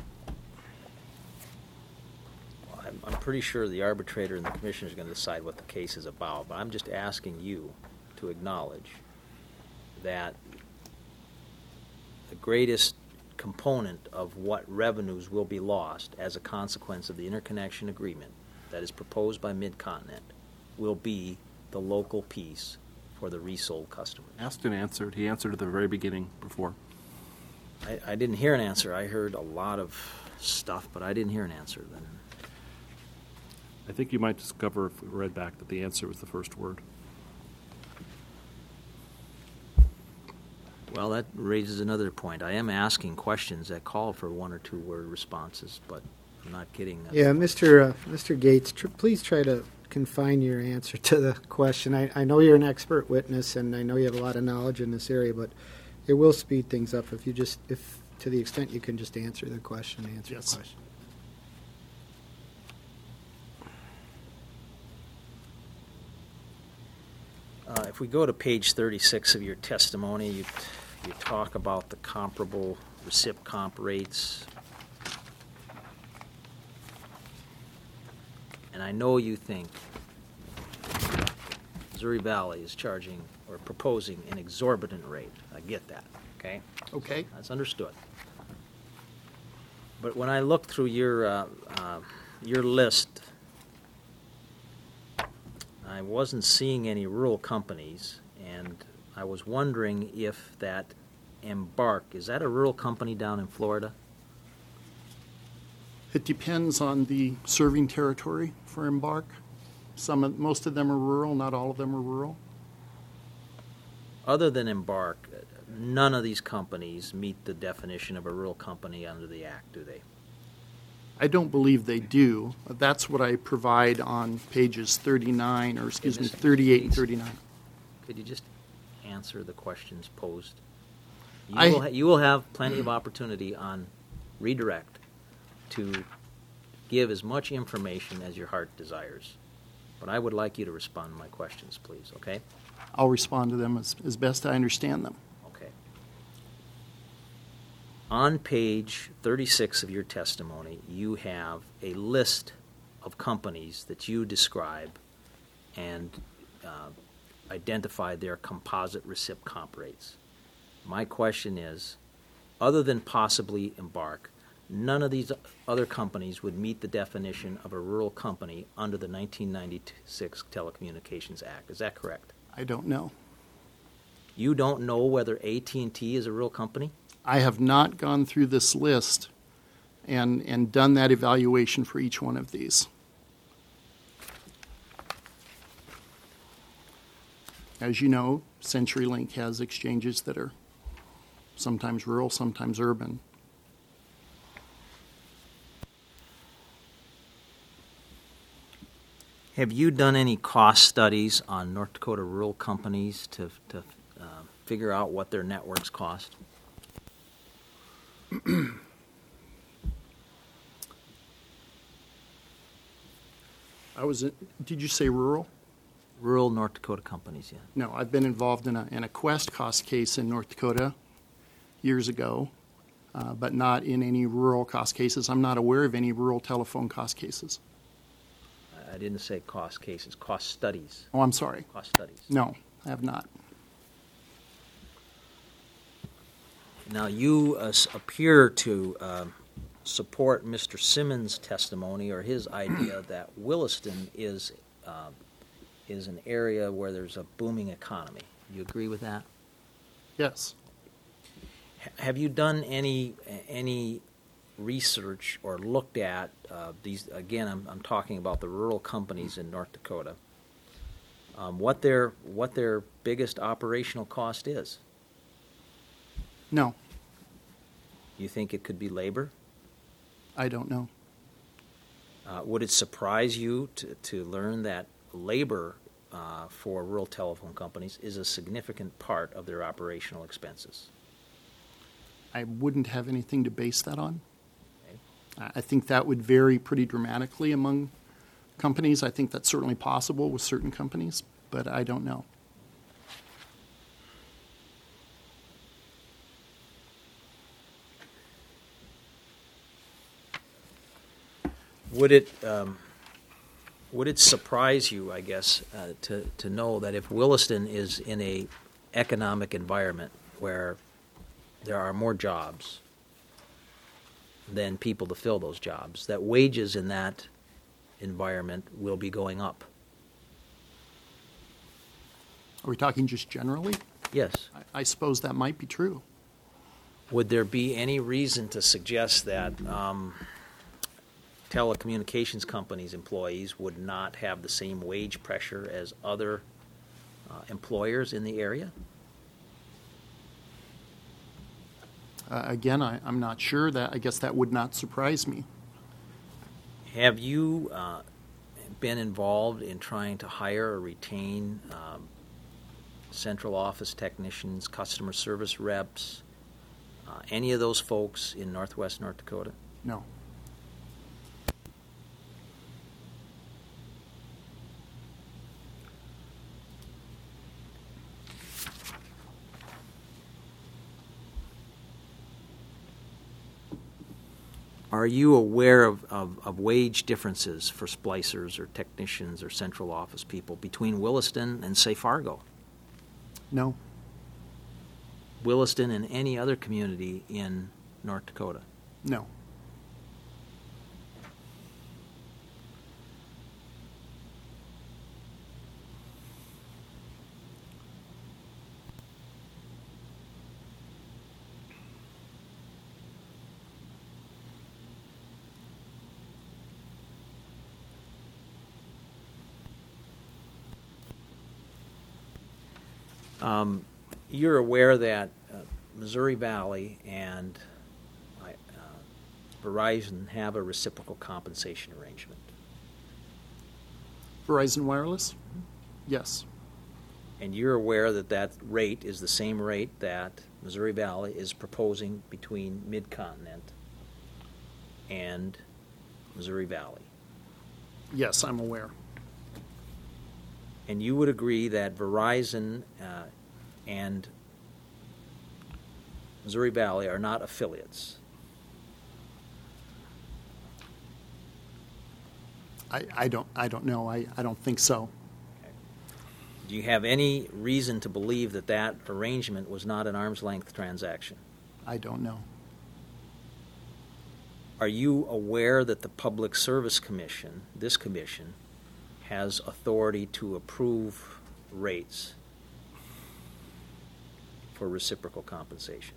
I'm pretty sure the arbitrator and the commissioner is going to decide what the case is about, but I'm just asking you to acknowledge that the greatest component of what revenues will be lost as a consequence of the interconnection agreement that is proposed by Mid-Continent will be the local piece for the resold customers. Asked and answered. He answered at the very beginning before. I didn't hear an answer. I heard a lot of stuff, but I didn't hear an answer then. I think you might discover if we read back that the answer was the first word. Well, that raises another point. I am asking questions that call for 1 or 2 word responses, but I'm not getting. Yeah, Mr. Gates, please try to confine your answer to the question. I know you're an expert witness, and I know you have a lot of knowledge in this area, but it will speed things up if to the extent you can just answer the question. Yes. The question. If we go to page 36 of your testimony, you talk about the comparable recip comp rates. And I know you think Missouri Valley is charging or proposing an exorbitant rate. I get that, okay? Okay. That's understood. But when I look through your list, I wasn't seeing any rural companies, and I was wondering if that Embark, is that a rural company down in Florida? It depends on the serving territory for Embark. Most of them are rural, not all of them are rural. Other than Embark, none of these companies meet the definition of a rural company under the Act, do they? I don't believe they do. That's what I provide on pages 39, or excuse me, 38 and 39. Could you just answer the questions posed? I- You will have plenty of opportunity on redirect to give as much information as your heart desires. But I would like you to respond to my questions, please, okay? I'll respond to them as best I understand them. Okay. On page 36 of your testimony, you have a list of companies that you describe and identify their composite recip comp rates. My question is, other than possibly Embark, none of these other companies would meet the definition of a rural company under the 1996 Telecommunications Act. Is that correct? I don't know. You don't know whether AT&T is a rural company? I have not gone through this list and done that evaluation for each one of these. As you know, CenturyLink has exchanges that are sometimes rural, sometimes urban. Have you done any cost studies on North Dakota rural companies to figure out what their networks cost? Did you say rural? Rural North Dakota companies, yeah. No, I've been involved in a Quest cost case in North Dakota years ago, but not in any rural cost cases. I'm not aware of any rural telephone cost cases. I didn't say cost cases, cost studies. Oh, I'm sorry. Cost studies. No, I have not. Now, you appear to support Mr. Simmons' testimony or his idea that Williston is an area where there's a booming economy. You agree with that? Yes. Have you done any research or looked at these? Again, I'm talking about the rural companies in North Dakota. What their biggest operational cost is? No, You think it could be labor? I don't know. Would it surprise you to learn that labor for rural telephone companies is a significant part of their operational expenses? I wouldn't have anything to base that on. Okay. I think that would vary pretty dramatically among companies. I think that's certainly possible with certain companies, but I don't know. Would it surprise you, I guess, to know that if Williston is in a economic environment where there are more jobs than people to fill those jobs, that wages in that environment will be going up? Are we talking just generally? Yes. I suppose that might be true. Would there be any reason to suggest that telecommunications companies' employees would not have the same wage pressure as other employers in the area? Again, I'm not sure. I guess that would not surprise me. Have you been involved in trying to hire or retain central office technicians, customer service reps, any of those folks in Northwest North Dakota? No. Are you aware of wage differences for splicers or technicians or central office people between Williston and, say, Fargo? No. Williston and any other community in North Dakota? No. You're aware that Missouri Valley and Verizon have a reciprocal compensation arrangement. Verizon Wireless? Yes. And you're aware that that rate is the same rate that Missouri Valley is proposing between Mid-Continent and Missouri Valley. Yes, I'm aware. And you would agree that Verizon and Missouri Valley are not affiliates? I don't know. I don't think so. Do you have any reason to believe that that arrangement was not an arm's length transaction? I don't know. Are you aware that the Public Service Commission, this commission, has authority to approve rates for reciprocal compensation?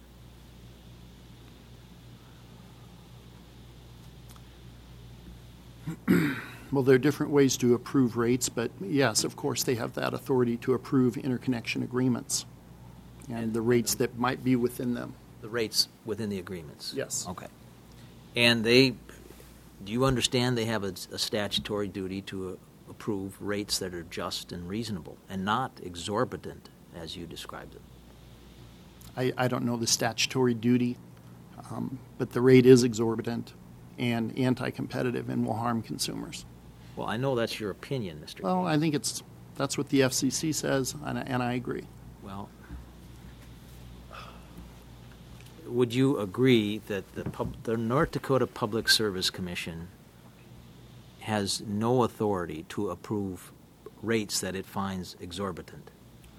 Well, there are different ways to approve rates, but yes, of course, they have that authority to approve interconnection agreements and the rates that might be within them. The rates within the agreements? Yes. Okay. And do you understand they have a statutory duty to approve rates that are just and reasonable and not exorbitant, as you described it? I don't know the statutory duty, but the rate is exorbitant and anti-competitive and will harm consumers. Well, I know that's your opinion, Mr. Well, Case. I think that's what the FCC says, and I agree. Well, would you agree that the North Dakota Public Service Commission has no authority to approve rates that it finds exorbitant?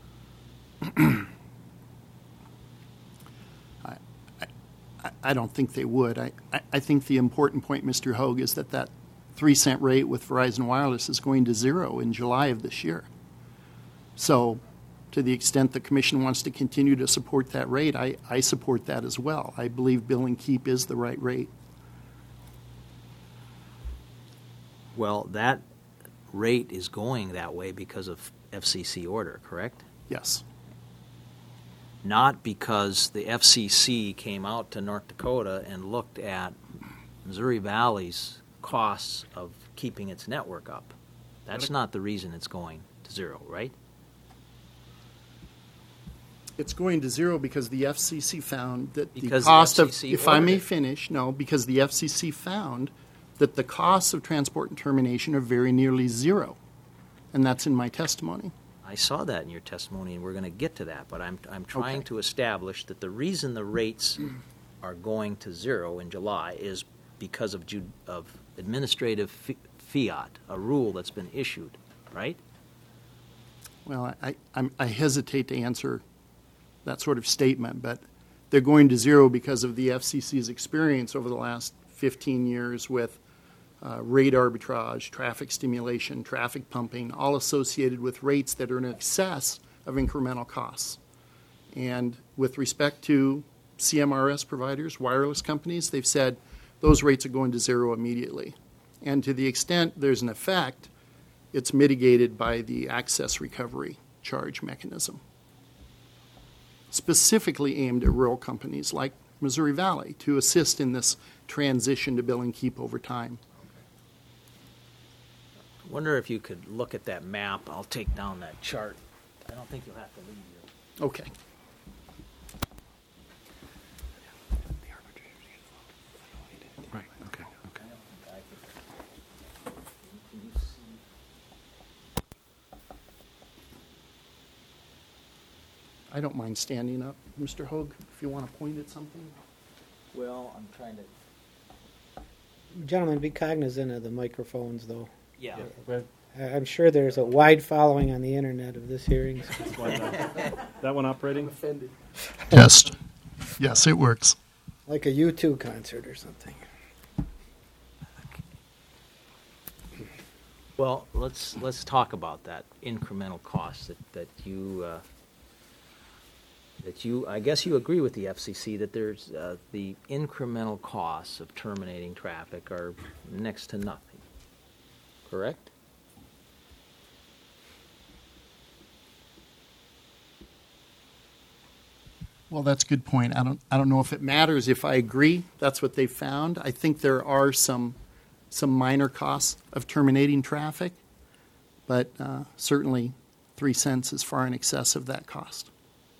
I don't think they would. I think the important point, Mr. Hogue, is that 3-cent rate with Verizon Wireless is going to zero in July of this year. So to the extent the Commission wants to continue to support that rate, I support that as well. I believe bill and keep is the right rate. Well, that rate is going that way because of FCC order, correct? Yes. Not because the FCC came out to North Dakota and looked at Missouri Valley's costs of keeping its network up. That's not the reason it's going to zero, right? It's going to zero because the FCC found that Because the cost the of, FCC if I may ordered it. finish, no, because the FCC found that the costs of transport and termination are very nearly zero. And that's in my testimony. I saw that in your testimony, and we're going to get to that. But I'm trying Okay. to establish that the reason the rates are going to zero in July is because of administrative fiat, a rule that's been issued, right? Well, I hesitate to answer that sort of statement, but they're going to zero because of the FCC's experience over the last 15 years with rate arbitrage, traffic stimulation, traffic pumping, all associated with rates that are in excess of incremental costs. And with respect to CMRS providers, wireless companies, they've said those rates are going to zero immediately. And to the extent there's an effect, it's mitigated by the access recovery charge mechanism, specifically aimed at rural companies like Missouri Valley to assist in this transition to bill and keep over time. I wonder if you could look at that map. I'll take down that chart. I don't think you'll have to leave here. Okay. Right, okay, okay. Can you see? I don't mind standing up, Mr. Hoag, if you want to point at something. Well, I'm trying to. Gentlemen, be cognizant of the microphones, though. Yeah. I'm sure there's a wide following on the internet of this hearing. That one operating? Offended. Test. Yes, it works. Like a U2 concert or something. Well, let's talk about that incremental cost that you I guess you agree with the FCC that there's the incremental costs of terminating traffic are next to nothing. Correct? Well, that's a good point. I don't know if it matters if I agree. That's what they found. I think there are some minor costs of terminating traffic, but certainly 3 cents is far in excess of that cost.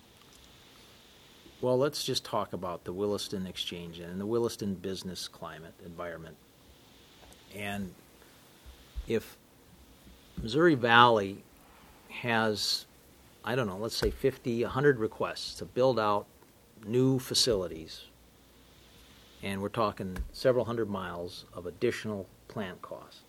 Well, let's just talk about the Williston Exchange and the Williston business climate environment. And if Missouri Valley has, I don't know, let's say 50, 100 requests to build out new facilities, and we're talking several hundred miles of additional plant cost.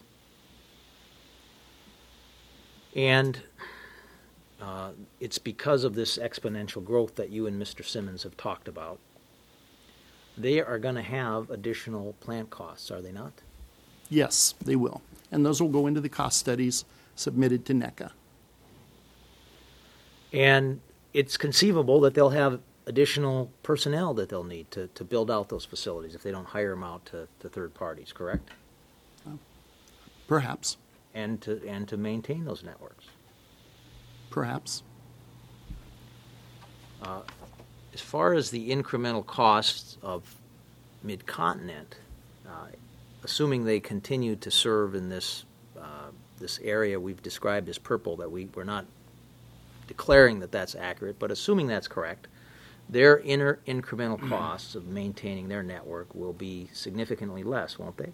And it's because of this exponential growth that you and Mr. Simmons have talked about. They are going to have additional plant costs, are they not? Yes, they will. And those will go into the cost studies submitted to NECA. And it's conceivable that they'll have additional personnel that they'll need to build out those facilities if they don't hire them out to third parties, correct? Perhaps. And to maintain those networks. Perhaps. As far as the incremental costs of Mid-Continent, assuming they continue to serve in this area we've described as purple, that we're not declaring that that's accurate, but assuming that's correct, their incremental costs of maintaining their network will be significantly less, won't they?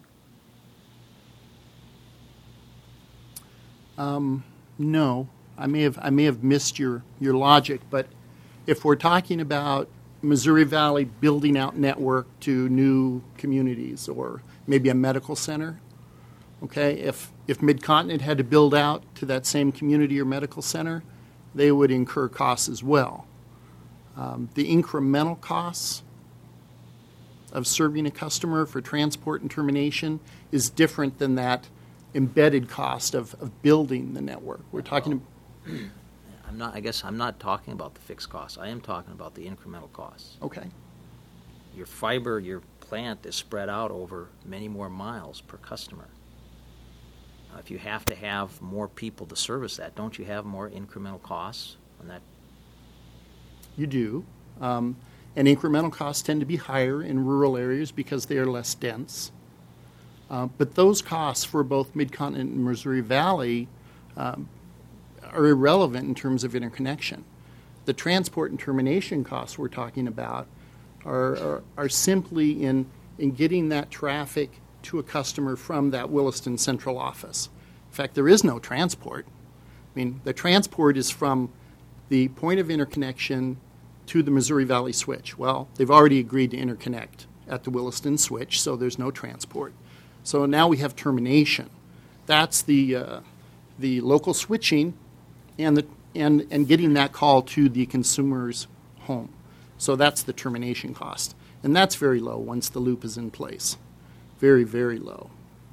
No. I may have missed your logic, but if we're talking about Missouri Valley building out network to new communities or maybe a medical center, okay, if Mid-Continent had to build out to that same community or medical center, they would incur costs as well. The incremental costs of serving a customer for transport and termination is different than that embedded cost of building the network. We're talking I guess I'm not talking about the fixed costs. I am talking about the incremental costs. Okay. Your plant is spread out over many more miles per customer. If you have to have more people to service that, don't you have more incremental costs on that? You do. And incremental costs tend to be higher in rural areas because they are less dense. But those costs for both Mid-Continent and Missouri Valley are irrelevant in terms of interconnection. The transport and termination costs we're talking about are simply in getting that traffic to a customer from that Williston central office. In fact, there is no transport. I mean, the transport is from the point of interconnection to the Missouri Valley switch. Well, they've already agreed to interconnect at the Williston switch, so there's no transport. So now we have termination. That's the local switching and getting that call to the consumer's home. So that's the termination cost. And that's very low once the loop is in place. Very, very low.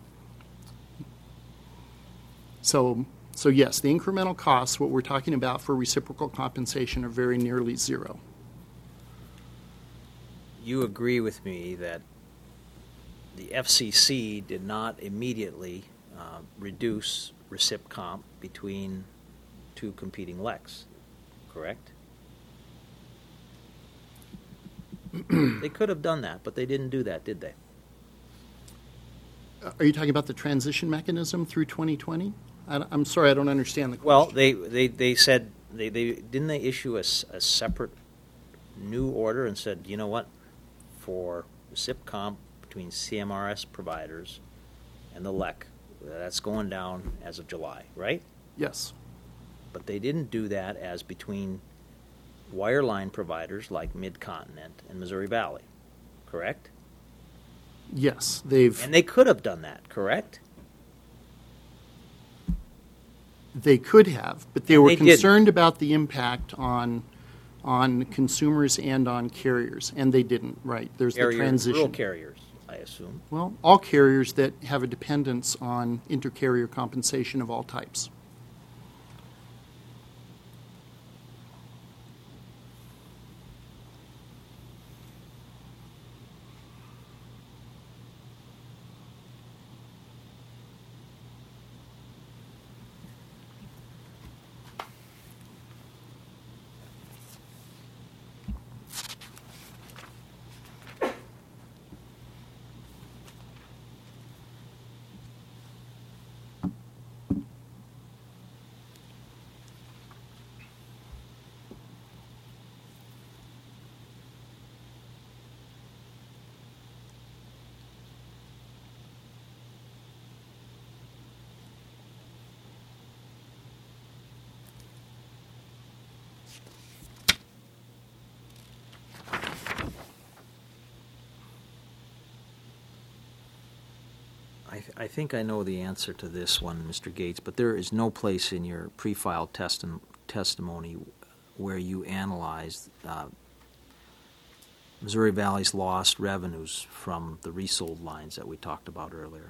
So yes, the incremental costs, what we're talking about for reciprocal compensation, are very nearly zero. you agree with me that the FCC did not immediately reduce recip comp between two competing LECs, correct? They could have done that, but they didn't do that, did they? Are you talking about the transition mechanism through 2020? I'm sorry, I don't understand the Well, question. they said they didn't they issue a separate new order and said, you know what, for recip comp between CMRS providers and the LEC, that's going down as of July, right? Yes. But they didn't do that as between wireline providers like Mid-Continent and Missouri Valley, correct? Yes, they've And they could have done that, correct? they could have, but they were They didn't. concerned about the impact on consumers and on carriers, and they didn't. Right? There's the Rural transition. carriers, I assume. Well, all carriers that have a dependence on intercarrier compensation of all types. I think I know the answer to this one, Mr. Gates, but there is no place in your pre-filed testimony where you analyzed Missouri Valley's lost revenues from the resold lines that we talked about earlier.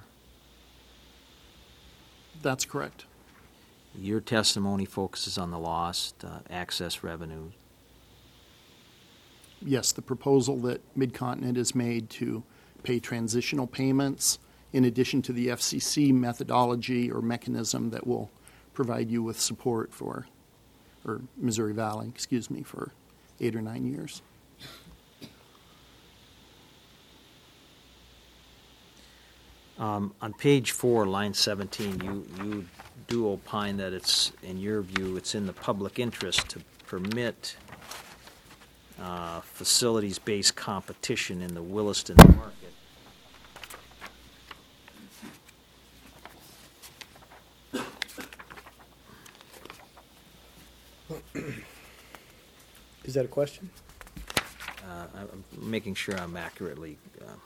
That's correct. Your testimony focuses on the lost access revenues. Yes, the proposal that Mid-Continent has made to pay transitional payments in addition to the FCC methodology or mechanism that will provide you with support for, or Missouri Valley, excuse me, for 8 or 9 years. On page 4, line 17, you do opine that it's, in your view, it's in the public interest to permit facilities-based competition in the Williston market. Is that a question? I'm making sure I'm accurately,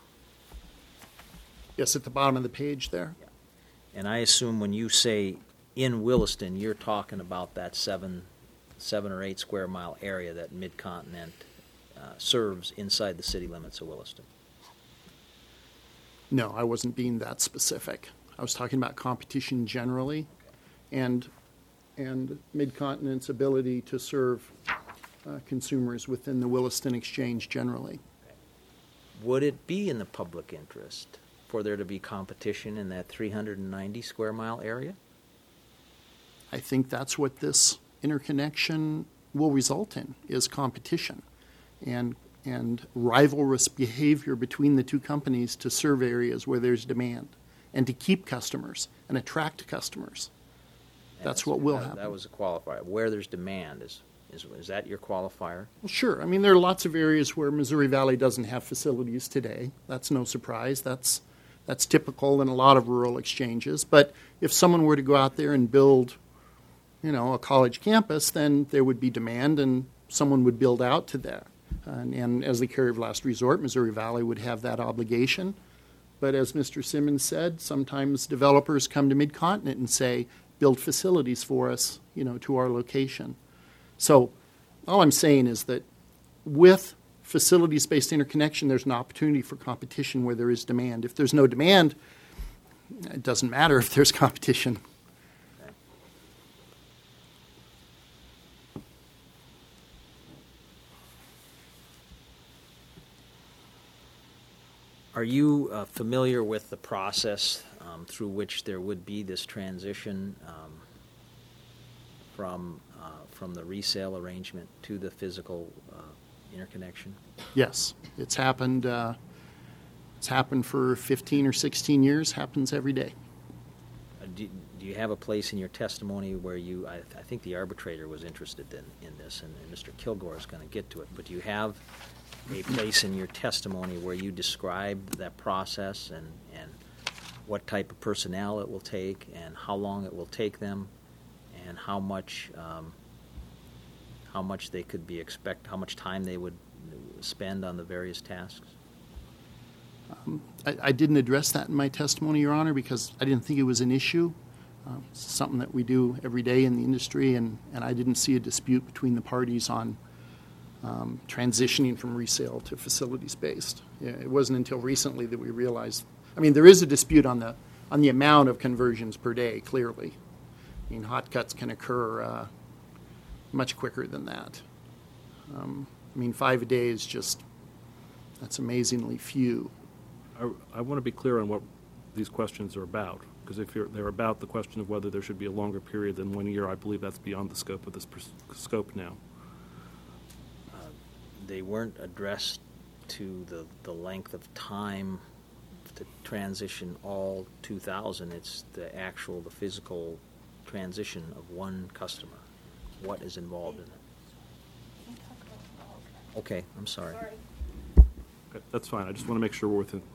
Yes, at the bottom of the page there. and I assume when you say in Williston, you're talking about that 7 or 8 square mile area that Mid-Continent serves inside the city limits of Williston. No, I wasn't being that specific. I was talking about competition generally and Mid-Continent's ability to serve consumers within the Williston Exchange generally. Would it be in the public interest for there to be competition in that 390 square mile area? I think that's what this interconnection will result in, is competition and rivalrous behavior between the two companies to serve areas where there's demand and to keep customers and attract customers. That's what will happen. That was a qualifier. Where there's demand, is that your qualifier? Well, sure. I mean, there are lots of areas where Missouri Valley doesn't have facilities today. That's no surprise. That's typical in a lot of rural exchanges. But if someone were to go out there and build, a college campus, then there would be demand and someone would build out to that. And as the carrier of last resort, Missouri Valley would have that obligation. But as Mr. Simmons said, sometimes developers come to Mid-Continent and say, build facilities for us, to our location. So all I'm saying is that with facilities-based interconnection, there's an opportunity for competition where there is demand. If there's no demand, it doesn't matter if there's competition. Are you familiar with the process through which there would be this transition from the resale arrangement to the physical interconnection? Yes, it's happened. It's happened for 15 or 16 years. Happens every day. Do you have a place in your testimony where you? I think the arbitrator was interested in this, and Mr. Kilgore is going to get to it. But do you have a place in your testimony where you describe that process and what type of personnel it will take and how long it will take them and how much they could be how much time they would spend on the various tasks? I didn't address that in my testimony, Your Honor, because I didn't think it was an issue. It's something that we do every day in the industry, and I didn't see a dispute between the parties on transitioning from resale to facilities-based. Yeah, it wasn't until recently that we realized. I mean, there is a dispute on the amount of conversions per day. Clearly, I mean, hot cuts can occur much quicker than that. I mean, 5 a day is that's amazingly few. I want to be clear on what these questions are about, because if they're about the question of whether there should be a longer period than 1 year, I believe that's beyond the scope of this scope now. They weren't addressed to the length of time to transition all 2,000. It's the physical transition of one customer. What is involved in it? Okay, I'm sorry. Okay, that's fine. I just want to make sure we're within.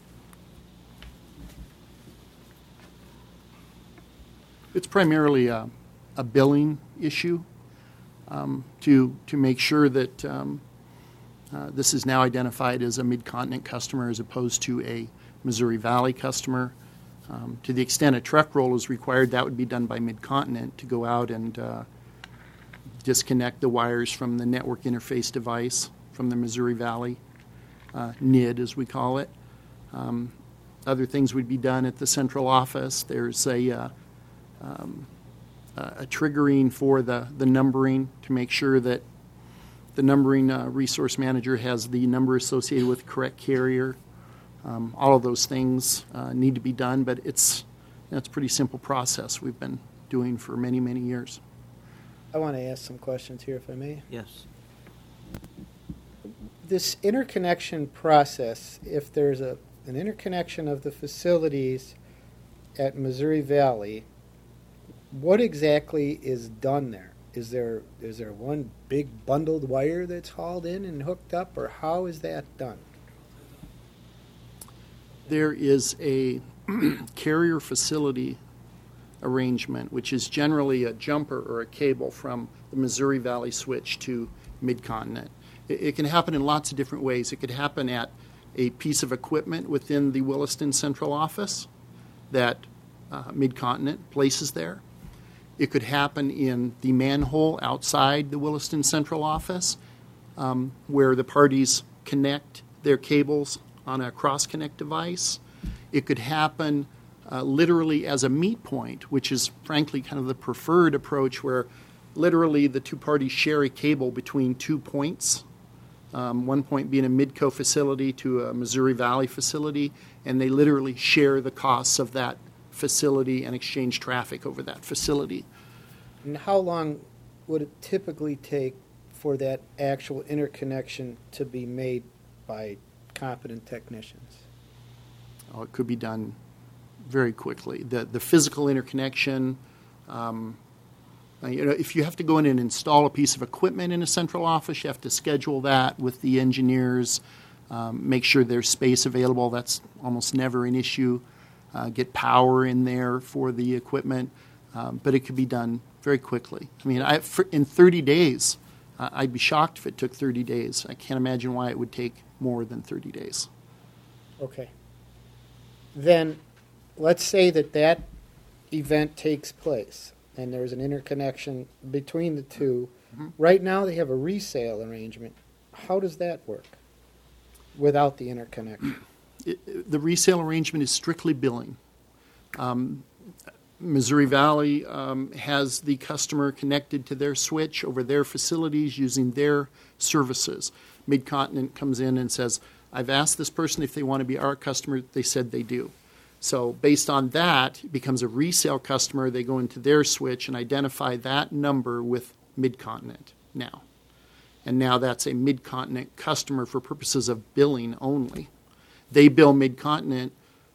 It's primarily a billing issue to make sure that this is now identified as a Mid-Continent customer as opposed to a Missouri Valley customer. To the extent a truck roll is required, that would be done by Mid-Continent to go out and disconnect the wires from the network interface device from the Missouri Valley, NID as we call it. Other things would be done at the central office. There's a triggering for the numbering to make sure that the numbering resource manager has the number associated with the correct carrier. All of those things need to be done, but it's a pretty simple process we've been doing for many, many years. I want to ask some questions here, if I may. Yes. This interconnection process, if there's an interconnection of the facilities at Missouri Valley, what exactly is done there? Is there one big bundled wire that's hauled in and hooked up, or how is that done? There is a carrier facility arrangement, which is generally a jumper or a cable from the Missouri Valley switch to Mid-Continent. It can happen in lots of different ways. It could happen at a piece of equipment within the Williston central office that Mid-Continent places there. It could happen in the manhole outside the Williston central office where the parties connect their cables on a cross-connect device. It could happen literally as a meet point, which is frankly kind of the preferred approach, where literally the two parties share a cable between 2 points, one point being a Midco facility to a Missouri Valley facility, and they literally share the costs of that facility and exchange traffic over that facility. And how long would it typically take for that actual interconnection to be made by competent technicians? Oh, it could be done very quickly. The physical interconnection, if you have to go in and install a piece of equipment in a central office, you have to schedule that with the engineers, make sure there's space available. That's almost never an issue. Get power in there for the equipment, but it could be done very quickly. I mean, in 30 days, I'd be shocked if it took 30 days. I can't imagine why it would take more than 30 days. Okay. Then let's say that event takes place and there's an interconnection between the two. Mm-hmm. Right now they have a resale arrangement. How does that work without the interconnection? The resale arrangement is strictly billing. Missouri Valley has the customer connected to their switch over their facilities using their services. Mid-Continent comes in and says, I've asked this person if they want to be our customer. They said they do. So based on that, it becomes a resale customer. They go into their switch and identify that number with Mid-Continent now. And now that's a Mid-Continent customer for purposes of billing only. They bill Mid-Continent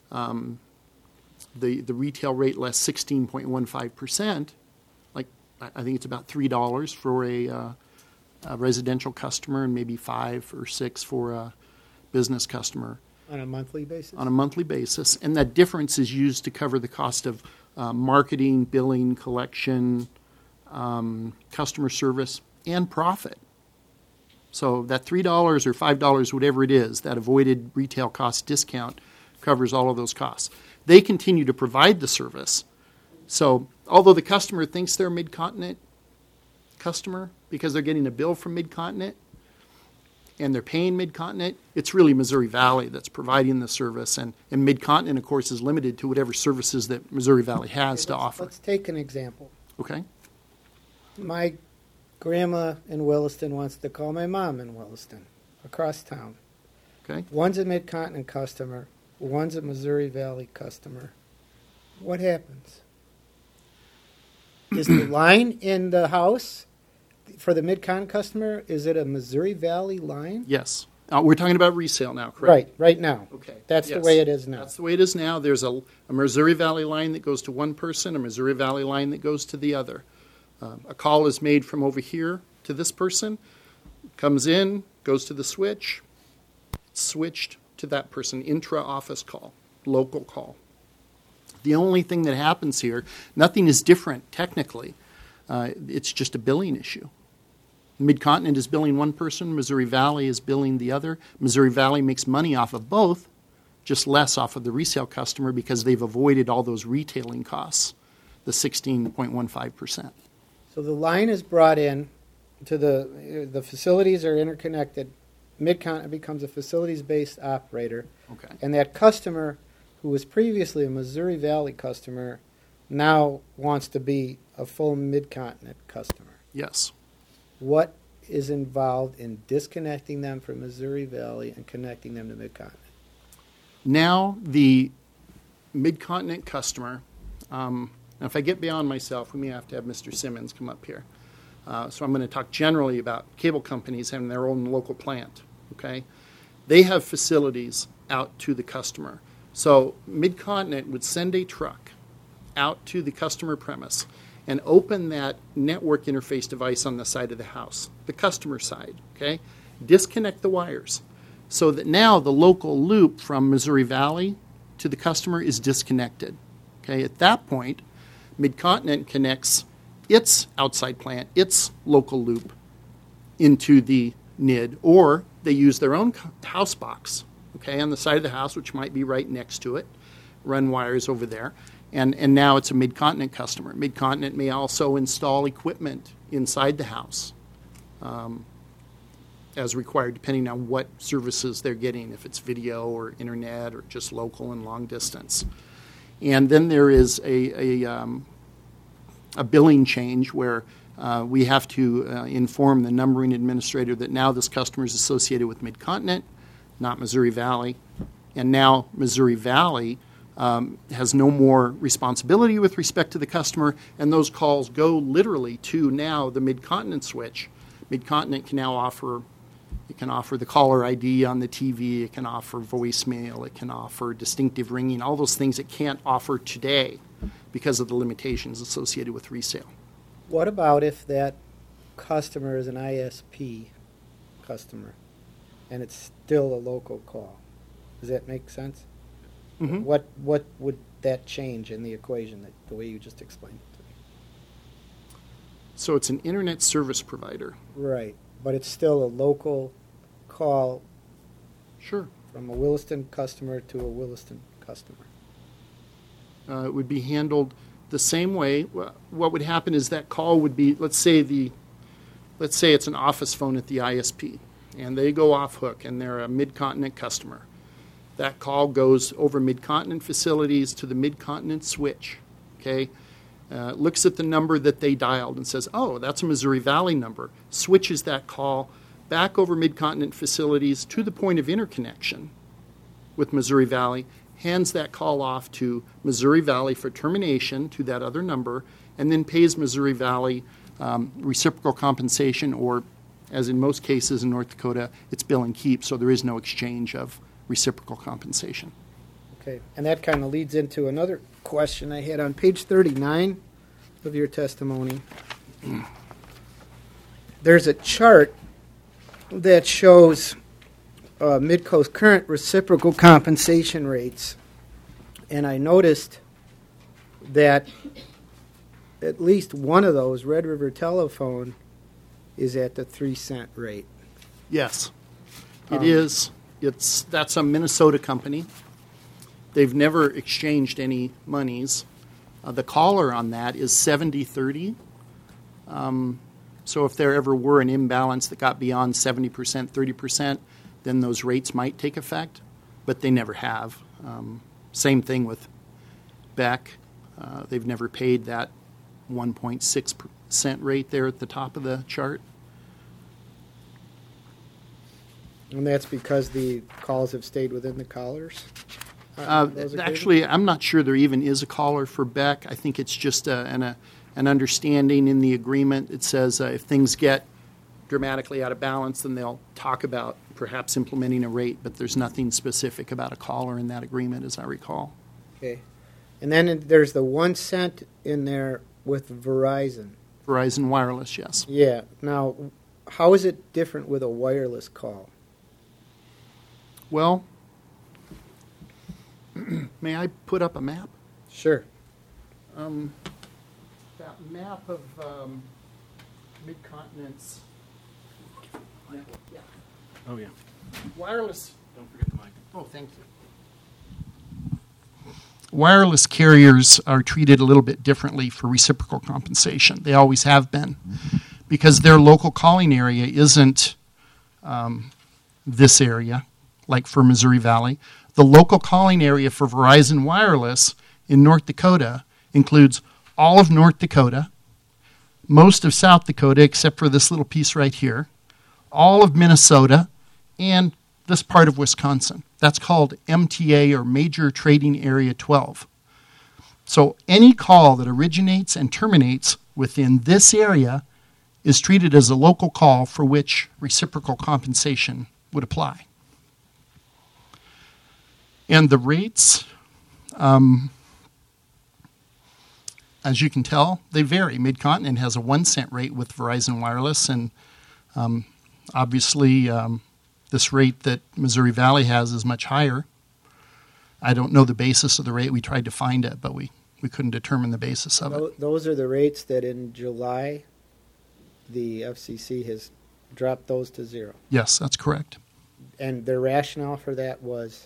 the retail rate less 16.15%, like I think it's about $3 for a residential customer and maybe $5 or $6 for a business customer. On a monthly basis? On a monthly basis. And that difference is used to cover the cost of marketing, billing, collection, customer service, and profit. So that $3 or $5, whatever it is, that avoided retail cost discount covers all of those costs. They continue to provide the service. So although the customer thinks they're a Mid-Continent customer because they're getting a bill from Mid-Continent and they're paying Mid-Continent, it's really Missouri Valley that's providing the service. And Mid-Continent, of course, is limited to whatever services that Missouri Valley has to offer. Let's take an example. Okay? My grandma in Williston wants to call my mom in Williston, across town. Okay? One's a Mid-Continent customer, one's a Missouri Valley customer. What happens? Is the line in the house for the Mid-Con customer, is it a Missouri Valley line? Yes. We're talking about resale now, correct? Right now. Okay. That's Yes. the way it is now. That's the way it is now. There's a Missouri Valley line that goes to one person, a Missouri Valley line that goes to the other. A call is made from over here to this person, comes in, goes to the switch, switched to that person, intra-office call, local call. The only thing that happens here, nothing is different technically. It's just a billing issue. Mid-Continent is billing one person, Missouri Valley is billing the other. Missouri Valley makes money off of both, just less off of the resale customer because they've avoided all those retailing costs, the 16.15%. So the line is brought in to the facilities are interconnected. Mid-Continent becomes a facilities-based operator. Okay. And that customer, who was previously a Missouri Valley customer, now wants to be a full Mid-Continent customer. Yes. What is involved in disconnecting them from Missouri Valley and connecting them to Mid-Continent? Now the Mid-Continent customer, now if I get beyond myself, we may have to have Mr. Simmons come up here. So I'm going to talk generally about cable companies having their own local plant. Okay, they have facilities out to the customer. So Mid-Continent would send a truck out to the customer premise and open that network interface device on the side of the house, the customer side. Okay, disconnect the wires so that now the local loop from Missouri Valley to the customer is disconnected. Okay, at that point, Mid-Continent connects its outside plant, its local loop, into the NID, or they use their own house box, okay, on the side of the house, which might be right next to it, run wires over there, and now it's a Mid-Continent customer. Mid-Continent may also install equipment inside the house as required, depending on what services they're getting, if it's video or internet or just local and long distance. And then there is a billing change where we have to inform the numbering administrator that now this customer is associated with Mid-Continent, not Missouri Valley. And now Missouri Valley has no more responsibility with respect to the customer, and those calls go literally to now the Mid-Continent switch. Mid-Continent can now offer the caller ID on the TV, it can offer voicemail, it can offer distinctive ringing, all those things it can't offer today because of the limitations associated with resale. What about if that customer is an ISP customer and it's still a local call? Does that make sense? Mm-hmm. What would that change in the equation, the way you just explained it to me? So it's an internet service provider. Right, but it's still a local call Sure. from a Williston customer to a Williston customer. It would be handled the same way. What would happen is that call would be, let's say it's an office phone at the ISP, and they go off hook, and they're a Mid-Continent customer. That call goes over Mid-Continent facilities to the Mid-Continent switch. Okay, looks at the number that they dialed and says, "Oh, that's a Missouri Valley number." Switches that call back over Mid-Continent facilities to the point of interconnection with Missouri Valley, hands that call off to Missouri Valley for termination to that other number, and then pays Missouri Valley reciprocal compensation, or as in most cases in North Dakota, it's bill and keep, so there is no exchange of reciprocal compensation. Okay, and that kind of leads into another question I had on page 39 of your testimony. There's a chart that shows Midco's current reciprocal compensation rates, and I noticed that at least one of those, Red River Telephone, is at the 3-cent rate. Yes, it is. That's a Minnesota company. They've never exchanged any monies. The collar on that is 70-30. So if there ever were an imbalance that got beyond 70%, 30%, then those rates might take effect, but they never have. Same thing with Beck. They've never paid that 1.6% rate there at the top of the chart. And that's because the calls have stayed within the collars? Those Actually, I'm not sure there even is a collar for Beck. I think it's just an understanding in the agreement. It says if things get dramatically out of balance, then they'll talk about perhaps implementing a rate, but there's nothing specific about a collar in that agreement, as I recall. Okay. And then there's the 1 cent in there with Verizon. Verizon Wireless, yes. Yeah. Now, how is it different with a wireless call? Well, may I put up a map? Sure. That map of Mid-Continent's Oh, yeah. wireless. Don't forget the mic. Oh, thank you. Wireless carriers are treated a little bit differently for reciprocal compensation. They always have been, because their local calling area isn't this area, like for Missouri Valley. The local calling area for Verizon Wireless in North Dakota includes all of North Dakota, most of South Dakota, except for this little piece right here, all of Minnesota, and this part of Wisconsin. That's called MTA, or Major Trading Area 12. So any call that originates and terminates within this area is treated as a local call for which reciprocal compensation would apply. And the rates, as you can tell, they vary. Mid-Continent has a 1 cent rate with Verizon Wireless, and obviously this rate that Missouri Valley has is much higher. I don't know the basis of the rate. We tried to find it, but we couldn't determine the basis of it. Those are the rates that in July the FCC has dropped those to zero. Yes, that's correct. And the rationale for that was?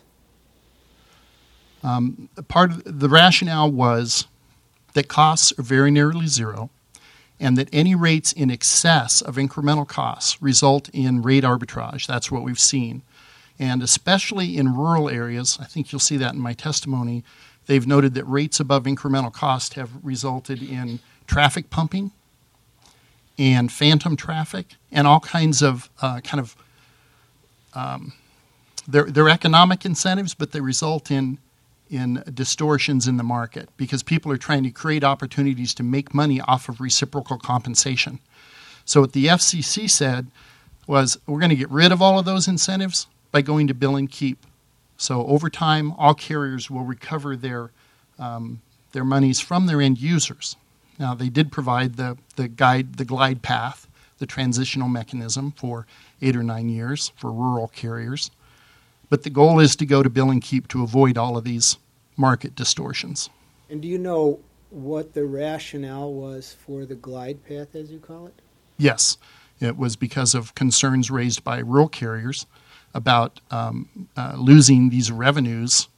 Part of the rationale was that costs are very nearly zero, and that any rates in excess of incremental costs result in rate arbitrage. That's what we've seen. And especially in rural areas, I think you'll see that in my testimony, they've noted that rates above incremental cost have resulted in traffic pumping and phantom traffic and all kinds of they're economic incentives, but they result in distortions in the market because people are trying to create opportunities to make money off of reciprocal compensation. So what the FCC said was, we're going to get rid of all of those incentives by going to bill and keep. So over time, all carriers will recover their monies from their end users. Now, they did provide the glide path, the transitional mechanism for 8 or 9 years for rural carriers. But the goal is to go to bill and keep to avoid all of these market distortions. And do you know what the rationale was for the glide path, as you call it? Yes. It was because of concerns raised by rural carriers about losing these revenues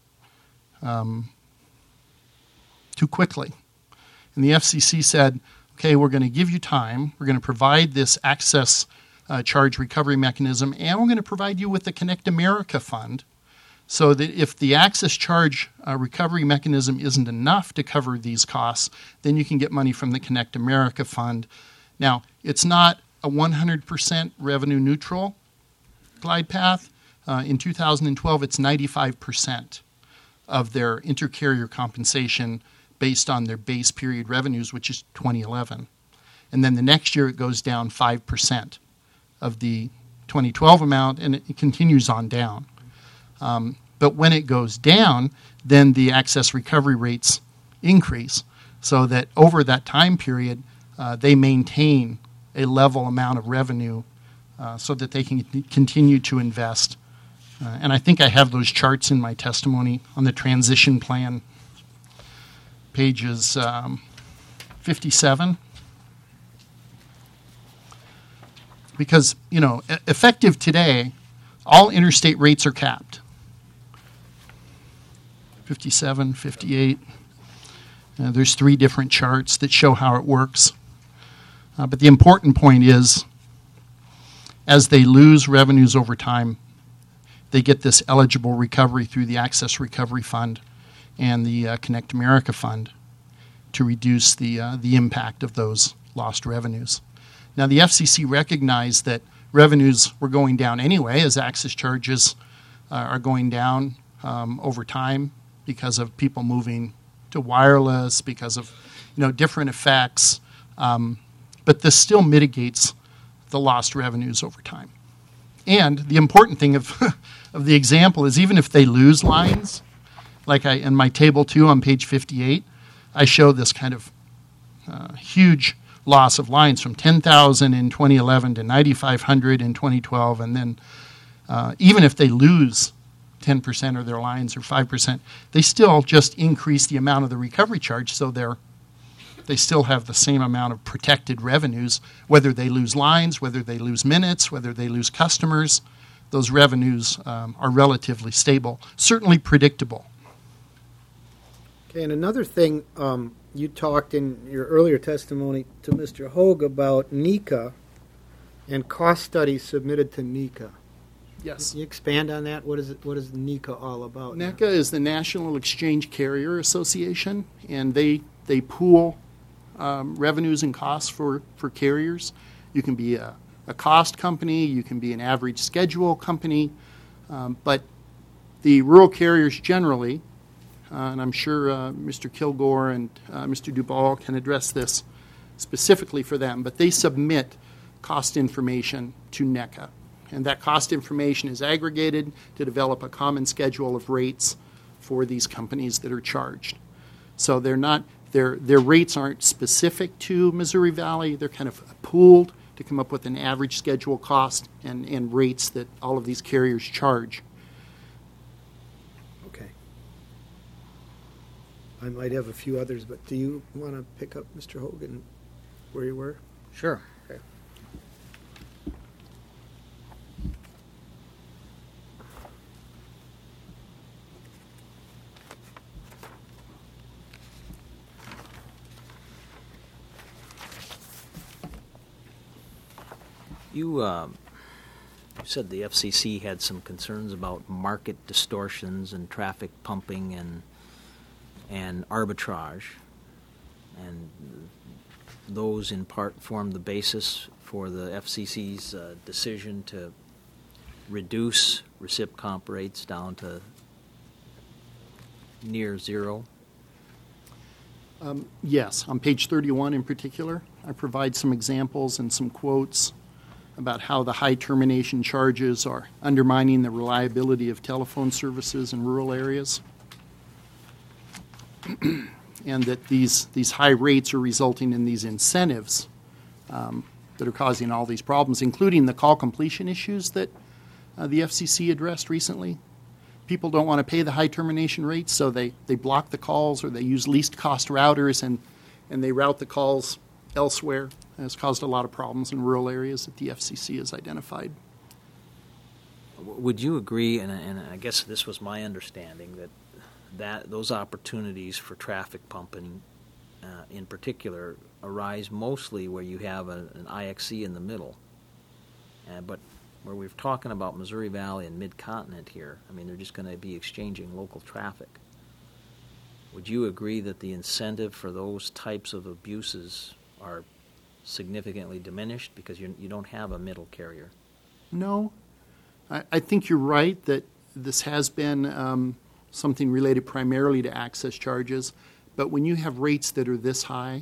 too quickly. And the FCC said, okay, we're going to give you time. We're going to provide this access charge recovery mechanism, and we're going to provide you with the Connect America Fund so that if the access charge recovery mechanism isn't enough to cover these costs, then you can get money from the Connect America Fund. Now, it's not a 100% revenue neutral glide path. In 2012, it's 95% of their intercarrier compensation based on their base period revenues, which is 2011. And then the next year it goes down 5% of the 2012 amount, and it continues on down. But when it goes down, then the access recovery rates increase, so that over that time period, they maintain a level amount of revenue so that they can continue to invest. And I think I have those charts in my testimony on the transition plan, pages 57. Because, effective today, all interstate rates are capped. 57, 58. There's 3 different charts that show how it works. But the important point is, as they lose revenues over time, they get this eligible recovery through the Access Recovery Fund and the Connect America Fund to reduce the impact of those lost revenues. Now, the FCC recognized that revenues were going down anyway as access charges are going down over time because of people moving to wireless, because of different effects. But this still mitigates the lost revenues over time. And the important thing of the example is, even if they lose lines, like in my table 2 on page 58, I show this kind of huge loss of lines from 10,000 in 2011 to 9,500 in 2012. And then even if they lose 10% of their lines or 5%, they still just increase the amount of the recovery charge, so they still have the same amount of protected revenues, whether they lose lines, whether they lose minutes, whether they lose customers. Those revenues are relatively stable, certainly predictable. Okay, and another thing, you talked in your earlier testimony to Mr. Hogue about NECA and cost studies submitted to NECA. Yes. Can you expand on that? What is NECA all about? NECA is the National Exchange Carrier Association, and they pool revenues and costs for carriers. You can be a cost company, you can be an average schedule company, but the rural carriers generally, and I'm sure Mr. Kilgore and Mr. Duval can address this specifically for them, but they submit cost information to NECA. And that cost information is aggregated to develop a common schedule of rates for these companies that are charged. So they're not, their rates aren't specific to Missouri Valley. They're kind of pooled to come up with an average schedule cost and rates that all of these carriers charge. Okay. I might have a few others, but do you want to pick up, Mr. Hogan, where you were? Sure. Okay. You said the FCC had some concerns about market distortions and traffic pumping and arbitrage, and those in part formed the basis for the FCC's decision to reduce recip comp rates down to near zero. Yes, on page 31 in particular, I provide some examples and some quotes about how the high termination charges are undermining the reliability of telephone services in rural areas, and that these high rates are resulting in these incentives that are causing all these problems, including the call completion issues that the FCC addressed recently. People don't want to pay the high termination rates, so they block the calls, or they use least cost routers and they route the calls elsewhere. And it's caused a lot of problems in rural areas that the FCC has identified. Would you agree, and I guess this was my understanding, that those opportunities for traffic pumping in particular arise mostly where you have an IXC in the middle, but where we're talking about Missouri Valley and Mid-Continent here, I mean, they're just going to be exchanging local traffic. Would you agree that the incentive for those types of abuses are significantly diminished because you don't have a middle carrier? No, I think you're right that this has been something related primarily to access charges, but when you have rates that are this high,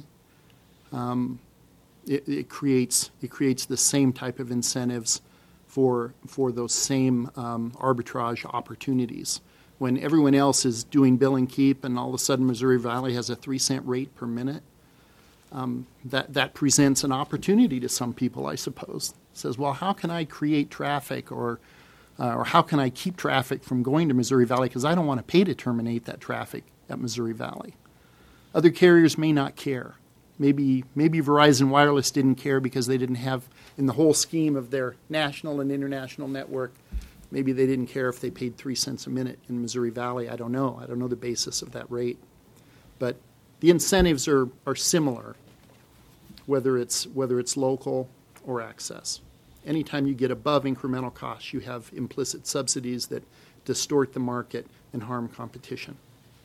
it creates the same type of incentives for those same arbitrage opportunities. When everyone else is doing bill and keep, and all of a sudden Missouri Valley has a 3-cent rate per minute, that presents an opportunity to some people, I suppose. It says, well, how can I create traffic, or how can I keep traffic from going to Missouri Valley, because I don't want to pay to terminate that traffic at Missouri Valley. Other carriers may not care. Maybe Verizon Wireless didn't care because they didn't have, in the whole scheme of their national and international network, maybe they didn't care if they paid 3 cents a minute in Missouri Valley. I don't know. I don't know the basis of that rate. But the incentives are similar, whether it's local or access. Anytime you get above incremental costs, you have implicit subsidies that distort the market and harm competition.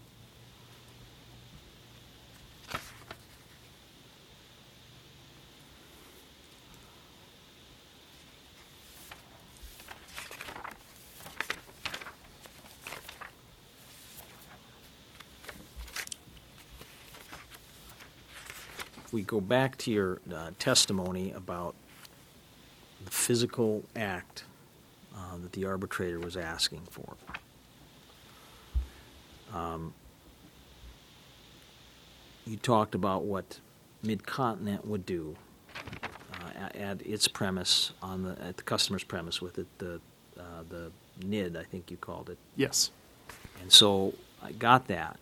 If we go back to your testimony about the physical act that the arbitrator was asking for, you talked about what Mid-Continent would do at its premise, at the customer's premise with it, the NID, I think you called it. Yes. And so I got that.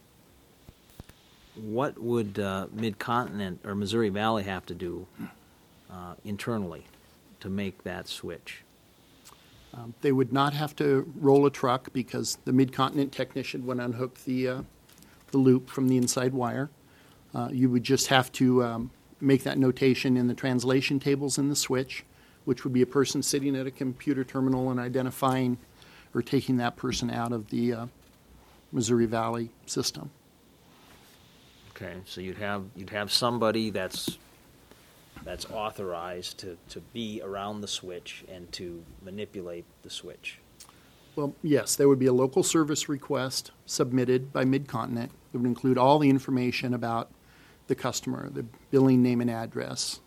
What would Mid-Continent or Missouri Valley have to do internally to make that switch? They would not have to roll a truck because the Mid-Continent technician would unhook the loop from the inside wire. You would just have to make that notation in the translation tables in the switch, which would be a person sitting at a computer terminal and identifying or taking that person out of the Missouri Valley system. Okay, so you'd have somebody that's authorized to be around the switch and to manipulate the switch. Well, yes, there would be a local service request submitted by Mid-Continent. It would include all the information about the customer, the billing name and address,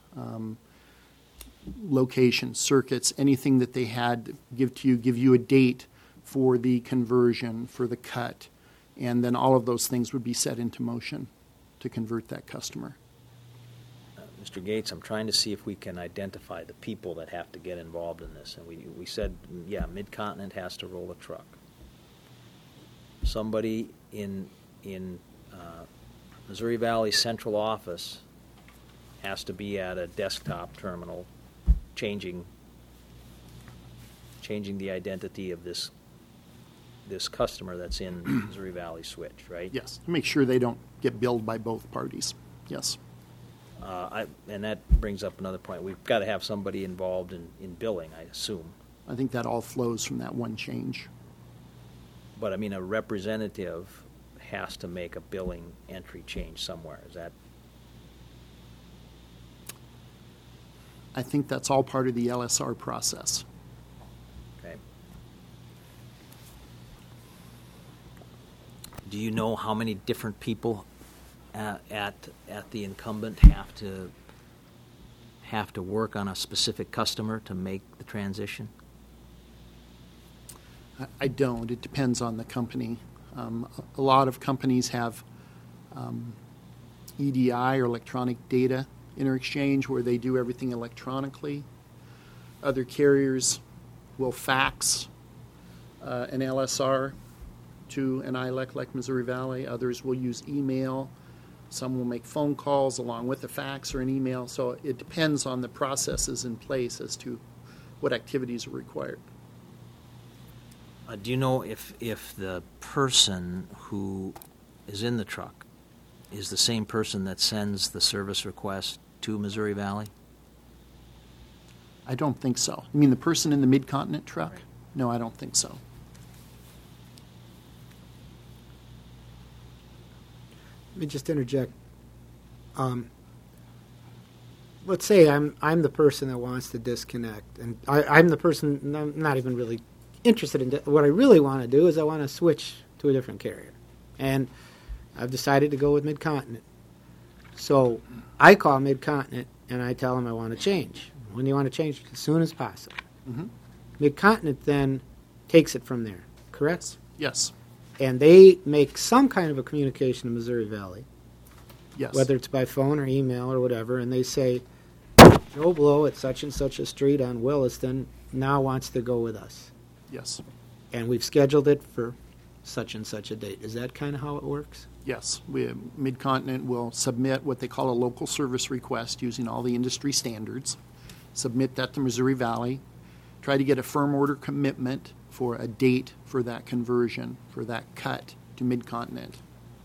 location, circuits, anything that they had give you a date for the conversion, for the cut, and then all of those things would be set into motion to convert that customer. Mr. Gates, I'm trying to see if we can identify the people that have to get involved in this. And we said, yeah, Mid-Continent has to roll a truck. Somebody in Missouri Valley central office has to be at a desktop terminal changing the identity of this customer that's in Missouri Valley switch, right? Yes, to make sure they don't get billed by both parties. Yes. And that brings up another point. We've got to have somebody involved in billing, I assume. I think that all flows from that one change. But, I mean, a representative has to make a billing entry change somewhere. Is that? I think that's all part of the LSR process. Okay. Do you know how many different people at the incumbent have to work on a specific customer to make the transition? I don't. It depends on the company. A lot of companies have EDI, or electronic data interchange, where they do everything electronically. Other carriers will fax an LSR to an ILEC like Missouri Valley. Others will use email. Some will make phone calls along with a fax or an email. So it depends on the processes in place as to what activities are required. Do you know if the person who is in the truck is the same person that sends the service request to Missouri Valley? I don't think so. You mean the person in the Mid-Continent truck? Right. No, I don't think so. Let me just interject. let's say I'm the person that wants to disconnect, and I'm the person. I'm not even really interested in what I really want to do is I want to switch to a different carrier, and I've decided to go with Mid-Continent. So I call Mid-Continent and I tell them I want to change. When do you want to change? As soon as possible. Mm-hmm. Mid-Continent then takes it from there, correct? Yes. And they make some kind of a communication to Missouri Valley, Yes. whether it's by phone or email or whatever, and they say, Joe Blow at such and such a street on Williston now wants to go with us. Yes. And we've scheduled it for such and such a date. Is that kind of how it works? Yes. Mid-Continent will submit what they call a local service request using all the industry standards, submit that to Missouri Valley, try to get a firm order commitment for a date for that conversion, for that cut to Mid-Continent.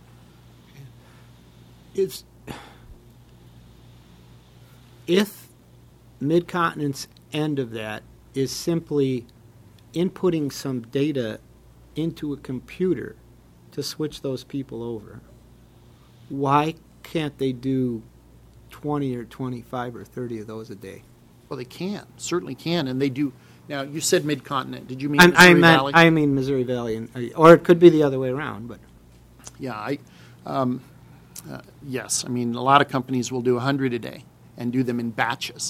If Mid-Continent's end of that is simply inputting some data into a computer to switch those people over, why can't they do 20 or 25 or 30 of those a day? Well, they can, certainly can, and they do. Now, you said Mid-Continent. Did you mean Missouri Valley? I mean Missouri Valley, or it could be the other way around. But yeah, yes. I mean, a lot of companies will do 100 a day and do them in batches.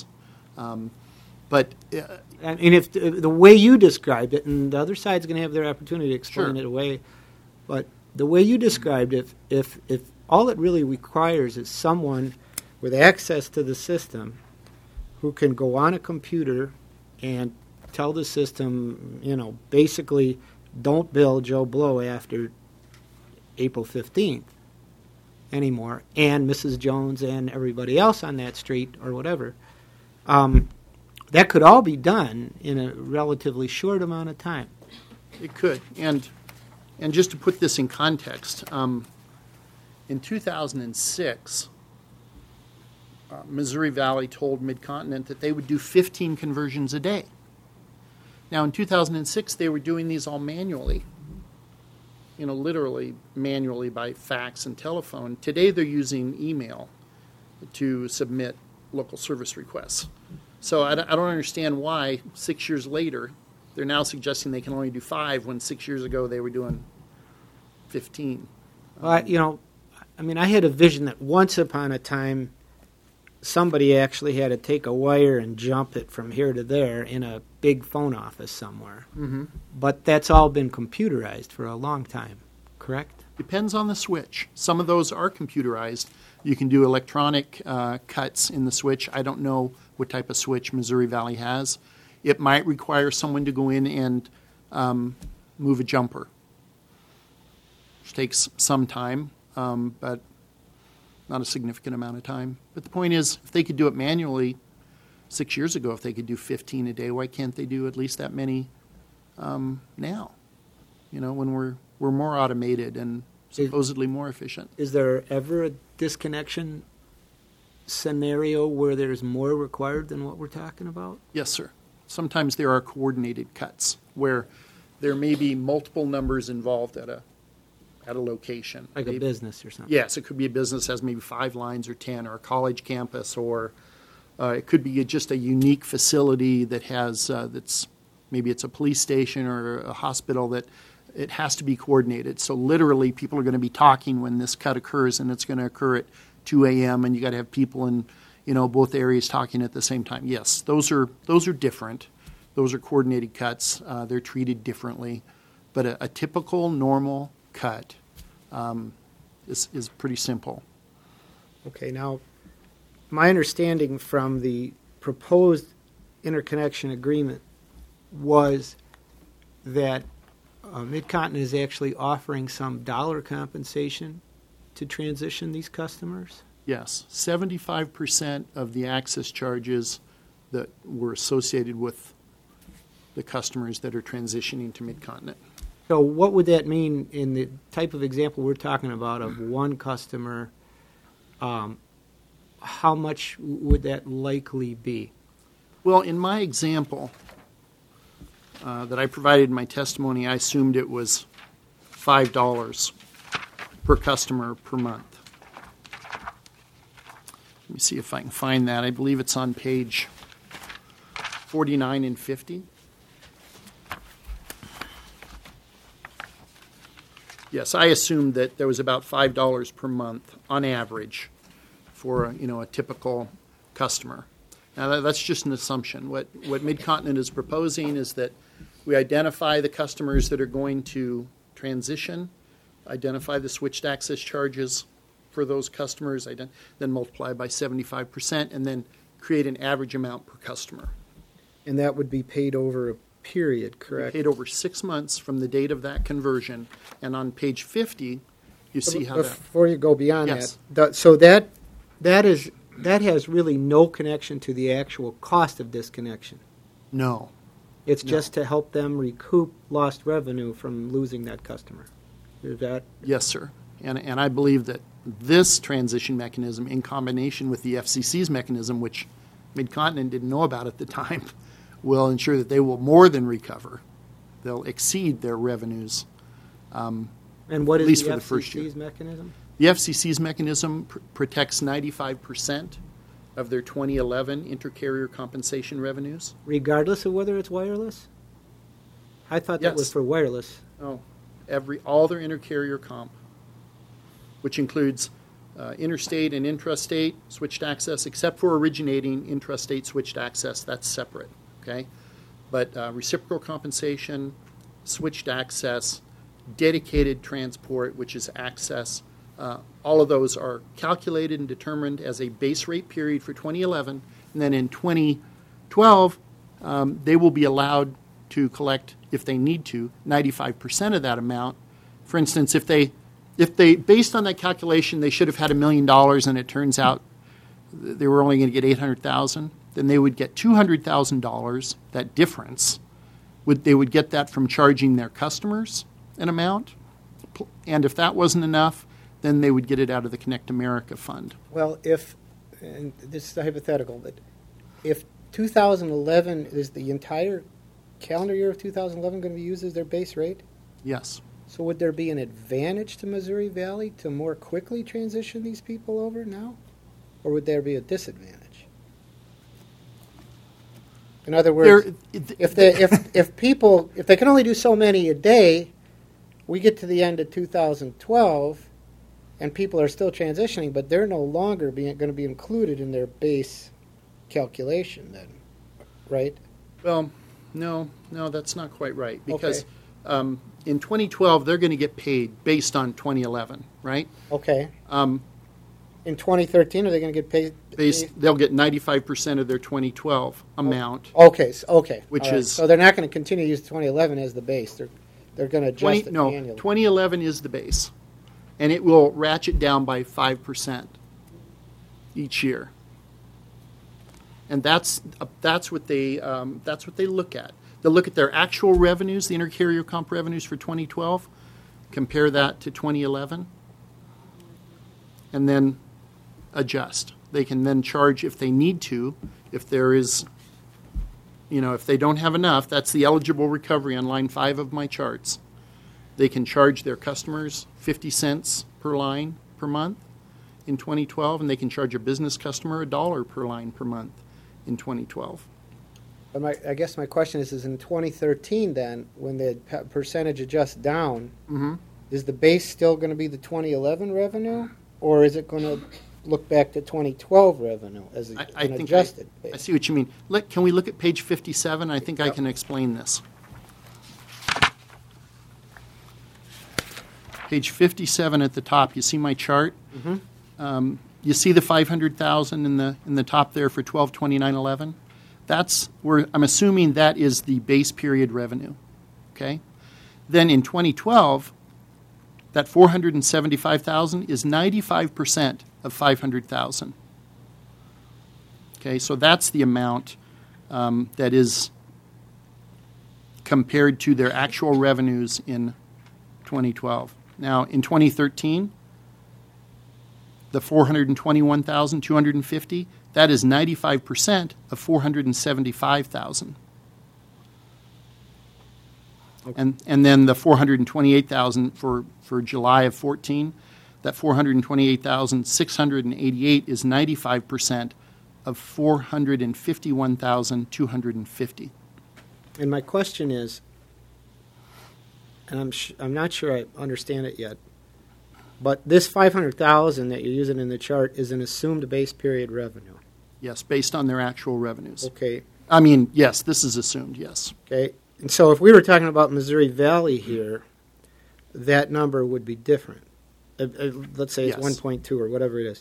But I mean, if the way you described it, and the other side's going to have their opportunity to explain Sure. it away, but the way you described it, if all it really requires is someone with access to the system who can go on a computer and tell the system, basically, don't bill Joe Blow after April 15th anymore, and Mrs. Jones and everybody else on that street or whatever. That could all be done in a relatively short amount of time. it could. And just to put this in context, in 2006, Missouri Valley told Mid-Continent that they would do 15 conversions a day. Now, in 2006, they were doing these all manually, literally manually by fax and telephone. Today, they're using email to submit local service requests. So I don't understand why 6 years later they're now suggesting they can only do 5 when 6 years ago they were doing 15. I had a vision that once upon a time somebody actually had to take a wire and jump it from here to there in a big phone office somewhere. Mm-hmm. But that's all been computerized for a long time, correct? Depends on the switch. Some of those are computerized. You can do electronic cuts in the switch. I don't know what type of switch Missouri Valley has. It might require someone to go in and move a jumper, which takes some time, but not a significant amount of time. But the point is, if they could do it manually 6 years ago, if they could do 15 a day, why can't they do at least that many now? When we're more automated and supposedly more efficient. Is there ever a disconnection scenario where there's more required than what we're talking about? Yes, sir. Sometimes there are coordinated cuts where there may be multiple numbers involved at a location. Like Maybe- a business or something? Yes, it could be a business that has maybe 5 lines or 10, or a college campus, or it could be just a unique facility that has maybe it's a police station or a hospital that it has to be coordinated. So literally, people are going to be talking when this cut occurs, and it's going to occur at 2 a.m. and you got to have people in both areas talking at the same time. Yes, those are different. Those are coordinated cuts. They're treated differently, but a typical normal cut is pretty simple. Okay, now, my understanding from the proposed interconnection agreement was that Mid-Continent is actually offering some dollar compensation to transition these customers? Yes, 75% of the access charges that were associated with the customers that are transitioning to Mid-Continent. So what would that mean in the type of example we're talking about of one customer? How much would that likely be? Well, in my example that I provided in my testimony, I assumed it was $5 per customer per month. Let me see if I can find that. I believe it's on page 49 and 50. Yes, I assumed that there was about $5 per month on average for a typical customer. Now that's just an assumption. What Mid-Continent is proposing is that we identify the customers that are going to transition, identify the switched access charges for those customers, then multiply by 75%, and then create an average amount per customer. And that would be paid over a period, correct? Paid over 6 months from the date of that conversion. And on page 50, you see how that... Before you go beyond Yes. so that has really no connection to the actual cost of disconnection. No. It's No. just to help them recoup lost revenue from losing that customer. Is that? Yes, sir. And I believe that this transition mechanism, in combination with the FCC's mechanism, which Mid-Continent didn't know about at the time, will ensure that they will more than recover. They'll exceed their revenues. And what At is least the for the first year. FCC's mechanism? The FCC's mechanism protects 95% of their 2011 intercarrier compensation revenues. Regardless of whether it's wireless? I thought that was Yes. for wireless. Oh, all their intercarrier comp, which includes interstate and intrastate switched access, except for originating intrastate switched access. That's separate, okay? But reciprocal compensation, switched access, dedicated transport, which is access, all of those are calculated and determined as a base rate period for 2011. And then in 2012, they will be allowed to collect, if they need to, 95% of that amount. For instance, if they, based on that calculation, they should have had $1 million and it turns out they were only going to get $800,000, then they would get $200,000, that difference. They would get that from charging their customers an amount. And if that wasn't enough, then they would get it out of the Connect America fund. Well, and this is a hypothetical, but if 2011 is the entire calendar year of 2011 going to be used as their base rate? Yes. So would there be an advantage to Missouri Valley to more quickly transition these people over now? Or would there be a disadvantage? In other words, if they can only do so many a day, we get to the end of 2012 and people are still transitioning, but they're no longer going to be included in their base calculation then, right? Well, no, that's not quite right. Because in 2012, they're going to get paid based on 2011, right? Okay. In 2013, are they going to get paid? They'll get 95% of their 2012 amount. Okay. Which All right. is- So they're not going to continue to use 2011 as the base. They're going to adjust it annually. 2011 is the base, and it will ratchet down by 5% each year. And that's what they look at. They'll look at their actual revenues, the intercarrier comp revenues for 2012, compare that to 2011, and then adjust. They can then charge if they need to, if there is, if they don't have enough. That's the eligible recovery on line 5 of my charts. They can charge their customers 50 cents per line per month in 2012, and they can charge a business customer $1 per line per month in 2012. But I guess my question is in 2013 then, when the percentage adjusts down, is the base still going to be the 2011 revenue, or is it going to look back to 2012 revenue as an adjusted base? I see what you mean. Can we look at page 57? I think I can explain this. Page 57 at the top, you see my chart? You see the 500,000 in the top there for 12/29/11? That's where I'm assuming that is the base period revenue. Okay? Then in 2012, that 475,000 is 95% of 500,000. Okay, so that's the amount that is compared to their actual revenues in 2012. Now, in 2013, the 421,250, that is 95% of 475,000. Okay. And then the 428,000 for July of 14, that 428,688 is 95% of 451,250. And my question is, and I'm not sure I understand it yet, but this 500,000 that you're using in the chart is an assumed base period revenue. Yes, based on their actual revenues. Okay. I mean, yes, this is assumed, yes. Okay. And so if we were talking about Missouri Valley here, that number would be different. Let's say it's Yes. 1.2 or whatever it is.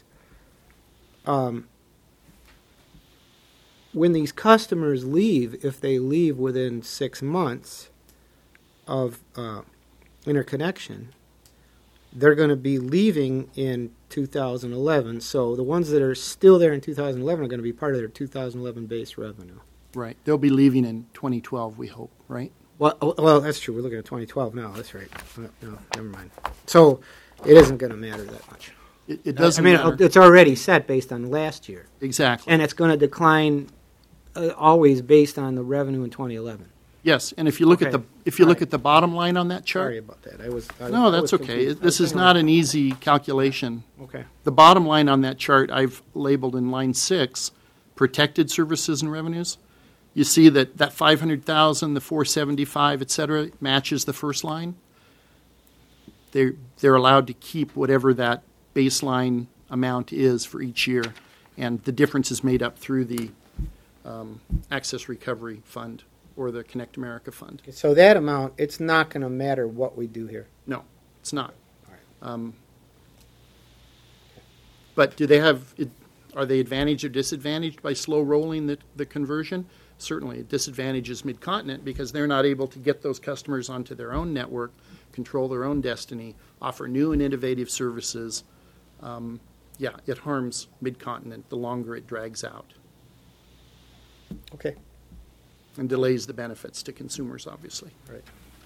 When these customers leave, if they leave within 6 months of interconnection, they're going to be leaving in 2011. So the ones that are still there in 2011 are going to be part of their 2011 base revenue. Right. They'll be leaving in 2012, we hope, right? Well, that's true. We're looking at 2012 now. That's right. No, never mind. So it isn't going to matter that much. It doesn't I mean, matter. it's already set based on last year, Exactly. and it's going to decline always based on the revenue in 2011. Yes, and if you look at Okay. the All right. at the bottom line on that chart, Sorry about that. no, I that's was okay. confused. This is not an easy calculation. Okay. The bottom line on that chart I've labeled in line 6, protected services and revenues. You see that 500,000, the 475, et cetera, matches the first line. They're allowed to keep whatever that baseline amount is for each year, and the difference is made up through the Access Recovery Fund or the Connect America Fund. So that amount, it's not going to matter what we do here. No, it's not. All right. But are they advantaged or disadvantaged by slow rolling the conversion? Certainly, it disadvantages Mid-Continent because they're not able to get those customers onto their own network, control their own destiny, offer new and innovative services. It harms Mid-Continent the longer it drags out Okay. and delays the benefits to consumers, obviously. Right.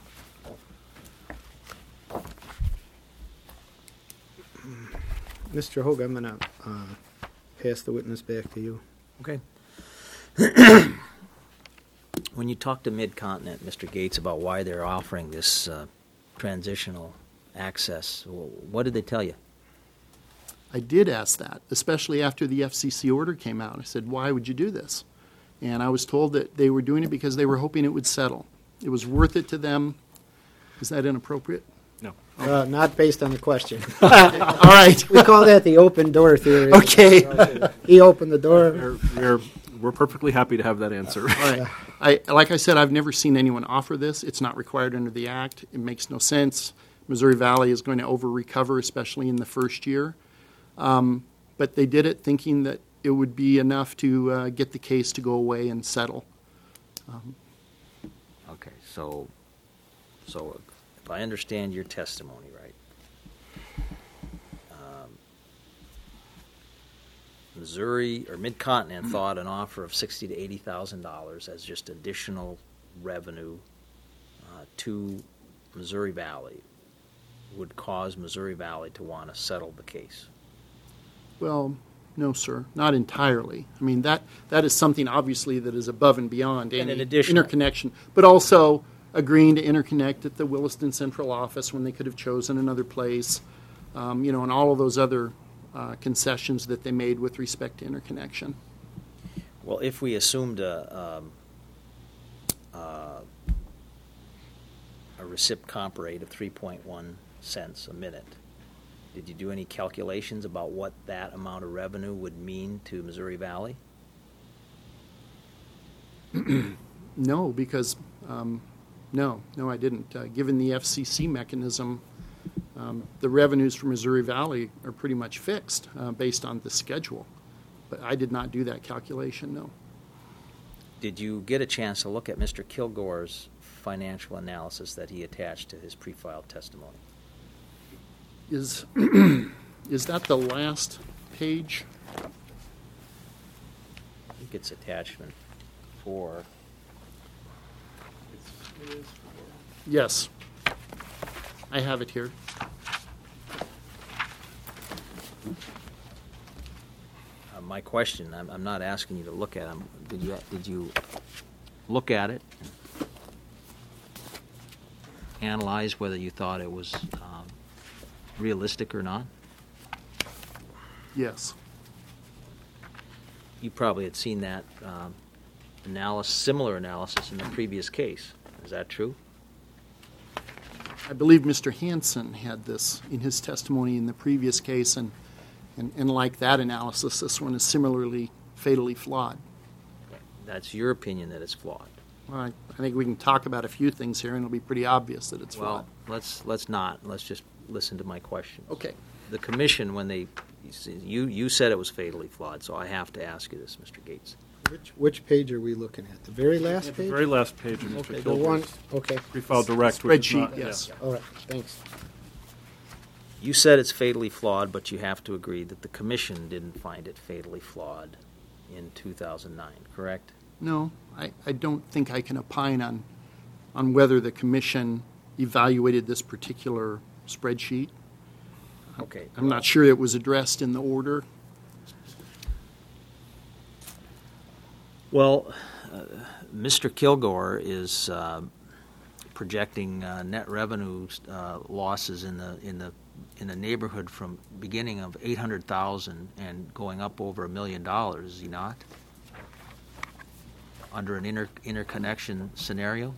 Mr. Hogue, I'm going to pass the witness back to you. Okay. When you talk to Mid-Continent, Mr. Gates, about why they're offering this transitional access, what did they tell you? I did ask that, especially after the FCC order came out. I said, why would you do this? And I was told that they were doing it because they were hoping it would settle. It was worth it to them. Is that inappropriate? No. Not based on the question. All right. We call that the open door theory. Okay. He opened the door. We're perfectly happy to have that answer. All right. Like I said, I've never seen anyone offer this. It's not required under the Act. It makes no sense. Missouri Valley is going to over-recover, especially in the first year. But they did it thinking that it would be enough to get the case to go away and settle. Okay, so if I understand your testimony right, Missouri or Mid-Continent thought an offer of $60,000 to $80,000 as just additional revenue to Missouri Valley would cause Missouri Valley to want to settle the case. Well, no, sir, not entirely. I mean, that is something, obviously, that is above and beyond And any an additional. interconnection. But also agreeing to interconnect at the Williston Central Office when they could have chosen another place, and all of those other concessions that they made with respect to interconnection. Well, if we assumed a recip comp rate of 3.1 cents a minute, did you do any calculations about what that amount of revenue would mean to Missouri Valley? No, because no, I didn't. Given the FCC mechanism, the revenues for Missouri Valley are pretty much fixed based on the schedule. But I did not do that calculation, no. Did you get a chance to look at Mr. Kilgore's financial analysis that he attached to his pre-filed testimony? Is that the last page? I think it's attachment 4. Yes. I have it here. My question, I'm not asking you to look at them. Did you look at it, analyze whether you thought it was realistic or not? Yes. You probably had seen that similar analysis in the previous case. Is that true? I believe Mr. Hansen had this in his testimony in the previous case, and like that analysis, this one is similarly fatally flawed. That's your opinion that it's flawed. Well, I think we can talk about a few things here, and it'll be pretty obvious that it's flawed. Well, let's not. Let's just listen to my question. Okay. The commission, when you said it was fatally flawed, so I have to ask you this, Mr. Gates. Which page are we looking at? The very last At the page? very last page of Mr. Okay, the one, Kilgore's okay. pre-filed direct, which is Spreadsheet, not- yes. yeah. All right, thanks. You said it's fatally flawed, but you have to agree that the commission didn't find it fatally flawed in 2009, correct? No, I don't think I can opine on whether the commission evaluated this particular spreadsheet. Okay. I'm not sure it was addressed in the order. Well, Mr. Kilgore is projecting net revenue losses in the neighborhood from beginning of 800,000 and going up over $1 million. Is he not? Under an interconnection scenario.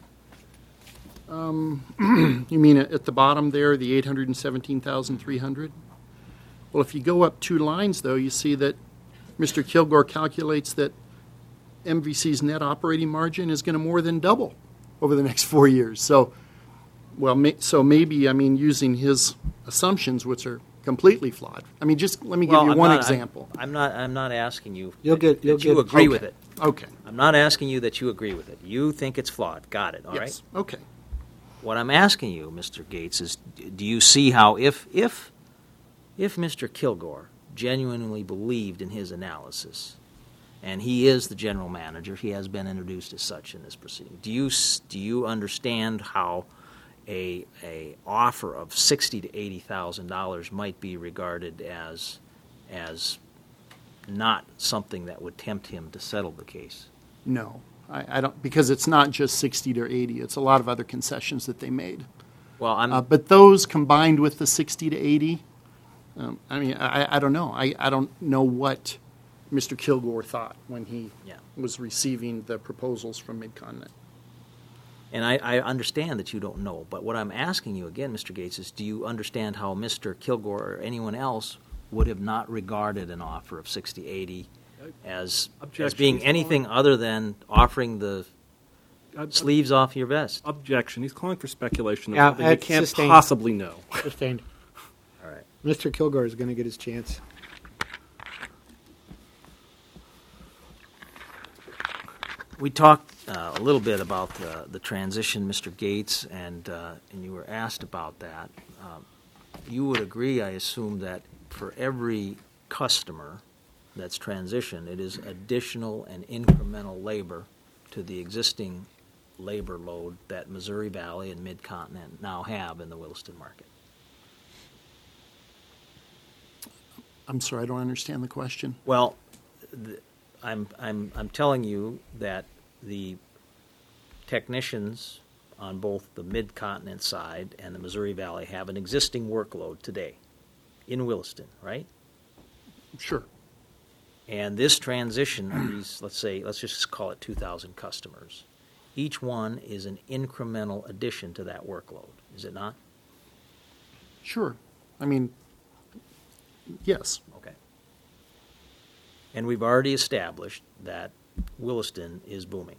You mean at the bottom there, the 817,300? Well, if you go up 2 lines, though, you see that Mr. Kilgore calculates that MVC's net operating margin is going to more than double over the next 4 years. So, maybe, using his assumptions, which are completely flawed. Just let me give you one example. I'm not asking you You'll that get- you agree okay. with it. Okay. I'm not asking you that you agree with it. You think it's flawed. Got it. All right. Yes. Okay. What I'm asking you, Mr. Gates, is do you see how if Mr. Kilgore genuinely believed in his analysis, and he is the general manager, he has been introduced as such in this proceeding, do you understand how a offer of $60,000 to $80,000 might be regarded as not something that would tempt him to settle the case? No, I don't, because it's not just 60 to 80. It's a lot of other concessions that they made. Well, But those combined with the 60 to 80, I don't know. I don't know what Mr. Kilgore thought when he was receiving the proposals from Mid-Continent. And I understand that you don't know, but what I'm asking you again, Mr. Gates, is do you understand how Mr. Kilgore or anyone else would have not regarded an offer of 60, 80 as being anything other than offering the sleeves off your vest? Objection. He's calling for speculation of Yeah, something he it's can't sustained. possibly know. Sustained. All right. Mr. Kilgore is going to get his chance. We talked a little bit about the transition, Mr. Gates, and you were asked about that. You would agree, I assume, that for every customer that's transitioned, it is additional and incremental labor to the existing labor load that Missouri Valley and Mid-Continent now have in the Williston market. I'm sorry, I don't understand the question. Well, I'm telling you that the technicians on both the Mid-Continent side and the Missouri Valley have an existing workload today in Williston, right? Sure. And this transition of these, let's just call it 2,000 customers. Each one is an incremental addition to that workload, is it not? Sure. Yes. Okay. And we've already established that Williston is booming.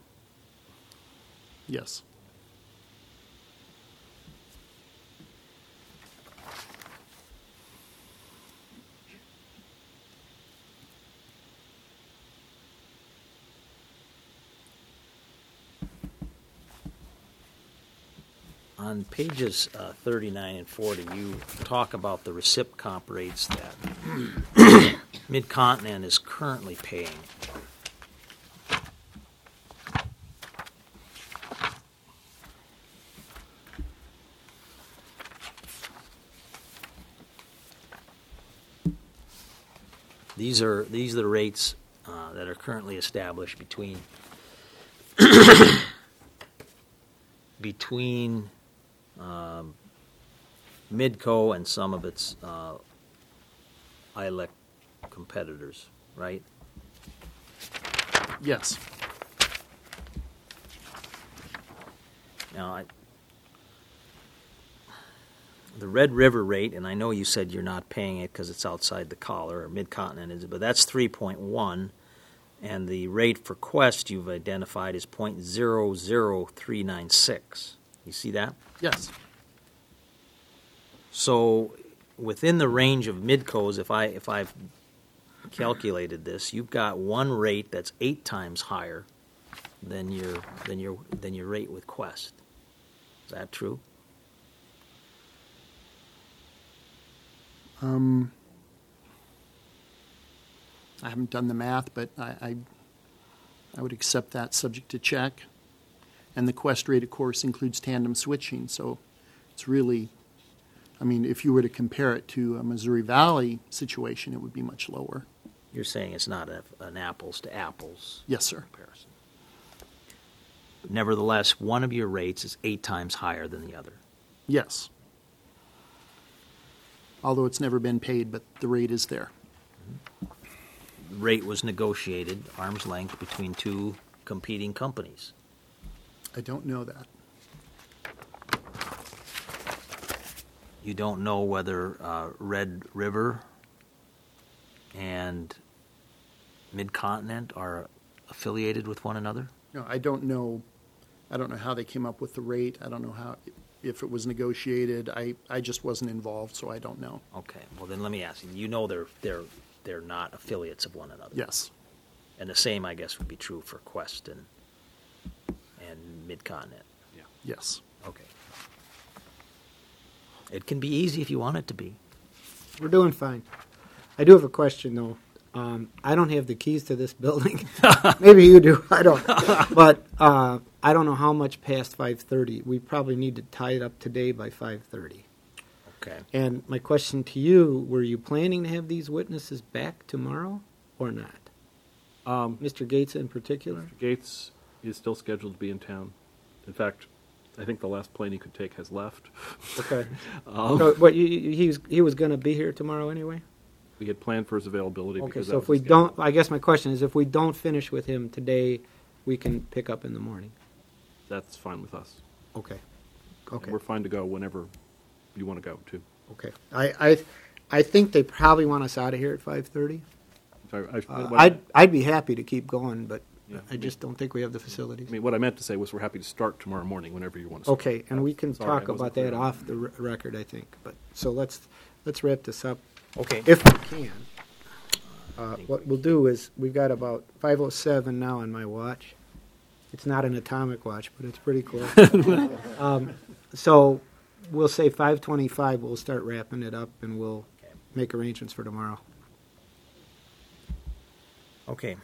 Yes. On pages 39 and 40, you talk about the recip comp rates that Mid-Continent is currently paying. These are the rates that are currently established between Midco and some of its ILEC competitors, right? Yes. Now, the Red River rate, and I know you said you're not paying it because it's outside the collar, or Mid-Continent is, but that's 3.1, and the rate for Quest you've identified is 0.00396. You see that? Yes. So within the range of Midco's, if I've calculated this, you've got one rate that's 8 times higher than your rate with Quest. Is that true? I haven't done the math, but I would accept that subject to check. And the Quest rate, of course, includes tandem switching, so it's really, I mean, if you were to compare it to a Missouri Valley situation, it would be much lower. You're saying it's not an apples to apples Yes, sir. comparison. Nevertheless, one of your rates is 8 times higher than the other. Yes. Although it's never been paid, but the rate is there. The rate was negotiated arm's length between 2 competing companies. I don't know that. You don't know whether Red River and Mid-Continent are affiliated with one another? No, I don't know. I don't know how they came up with the rate. I don't know how, if it was negotiated. I just wasn't involved, so I don't know. Okay. Well, then let me ask you. You know they're not affiliates of one another. Yes. And the same, I guess, would be true for Quest and Mid-Continent. Yes. Okay. It can be easy if you want it to be. We're doing fine. I do have a question, though. I don't have the keys to this building. Maybe you do. I don't. But I don't know how much past 5:30. We probably need to tie it up today by 5:30. Okay. And my question to you, were you planning to have these witnesses back tomorrow or not? Mr. Gates in particular? Gates is still scheduled to be in town. In fact, I think the last plane he could take has left. Okay. So, what, he was going to be here tomorrow anyway? We had planned for his availability. Okay, because so that if was we his schedule. don't, I guess my question is, if we don't finish with him today, we can pick up in the morning. That's fine with us. Okay. And Okay. we're fine to go whenever you want to go, too. Okay. I think they probably want us out of here at 5:30. So I'd be happy to keep going, but Yeah, I just don't think we have the facilities. I mean, what I meant to say was we're happy to start tomorrow morning whenever you want to start. Okay, and we can Sorry, I talk wasn't about clear that on off the record, I think. But so let's wrap this up Okay. if we can. What we'll do is we've got about 5:07 now on my watch. It's not an atomic watch, but it's pretty close. So we'll say 5:25. We'll start wrapping it up, and we'll make arrangements for tomorrow. Okay.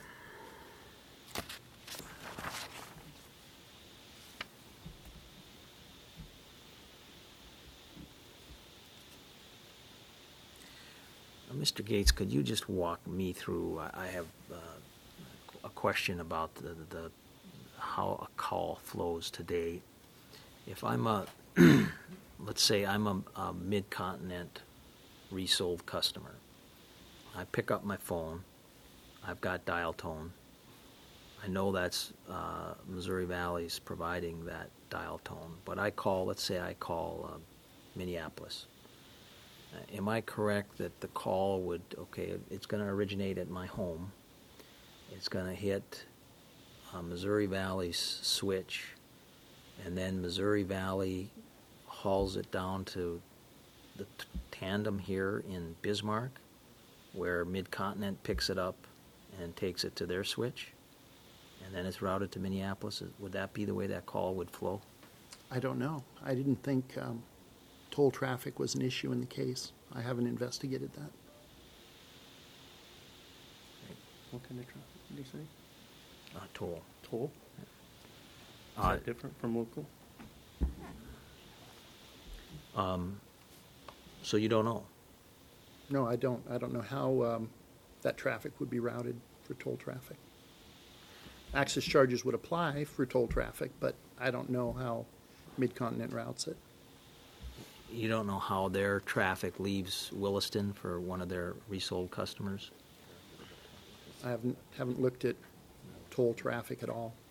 Mr. Gates, could you just walk me through? I have a question about the how a call flows today. If I'm a, let's say I'm a Mid-Continent resold customer, I pick up my phone. I've got dial tone. I know that's Missouri Valley's providing that dial tone, but I call. Let's say I call Minneapolis. Am I correct that the call would, okay, it's going to originate at my home. It's going to hit Missouri Valley's switch, and then Missouri Valley hauls it down to the tandem here in Bismarck, where Mid-Continent picks it up and takes it to their switch, and then it's routed to Minneapolis. Would that be the way that call would flow? I don't know. I didn't think toll traffic was an issue in the case. I haven't investigated that. What kind of traffic did you say? Toll. Toll? Is Uh, that different from local? So you don't know? No, I don't. I don't know how that traffic would be routed for toll traffic. Access charges would apply for toll traffic, but I don't know how Mid-Continent routes it. You don't know how their traffic leaves Williston for one of their resold customers? I haven't looked at toll traffic at all.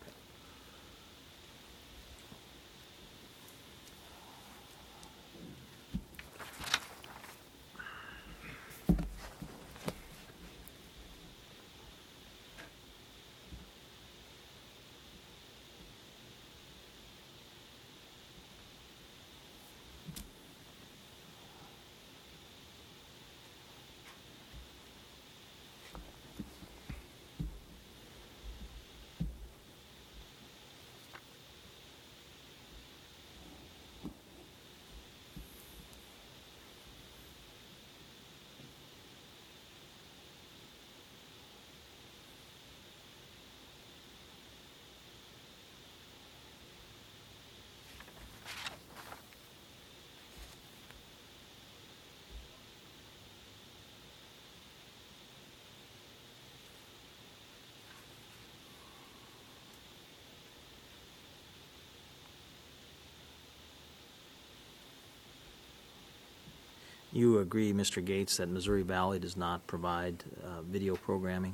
You agree, Mr. Gates, that Missouri Valley does not provide video programming?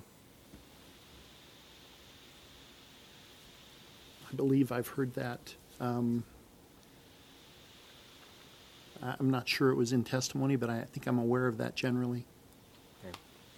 I believe I've heard that. I'm not sure it was in testimony, but I think I'm aware of that generally. Okay.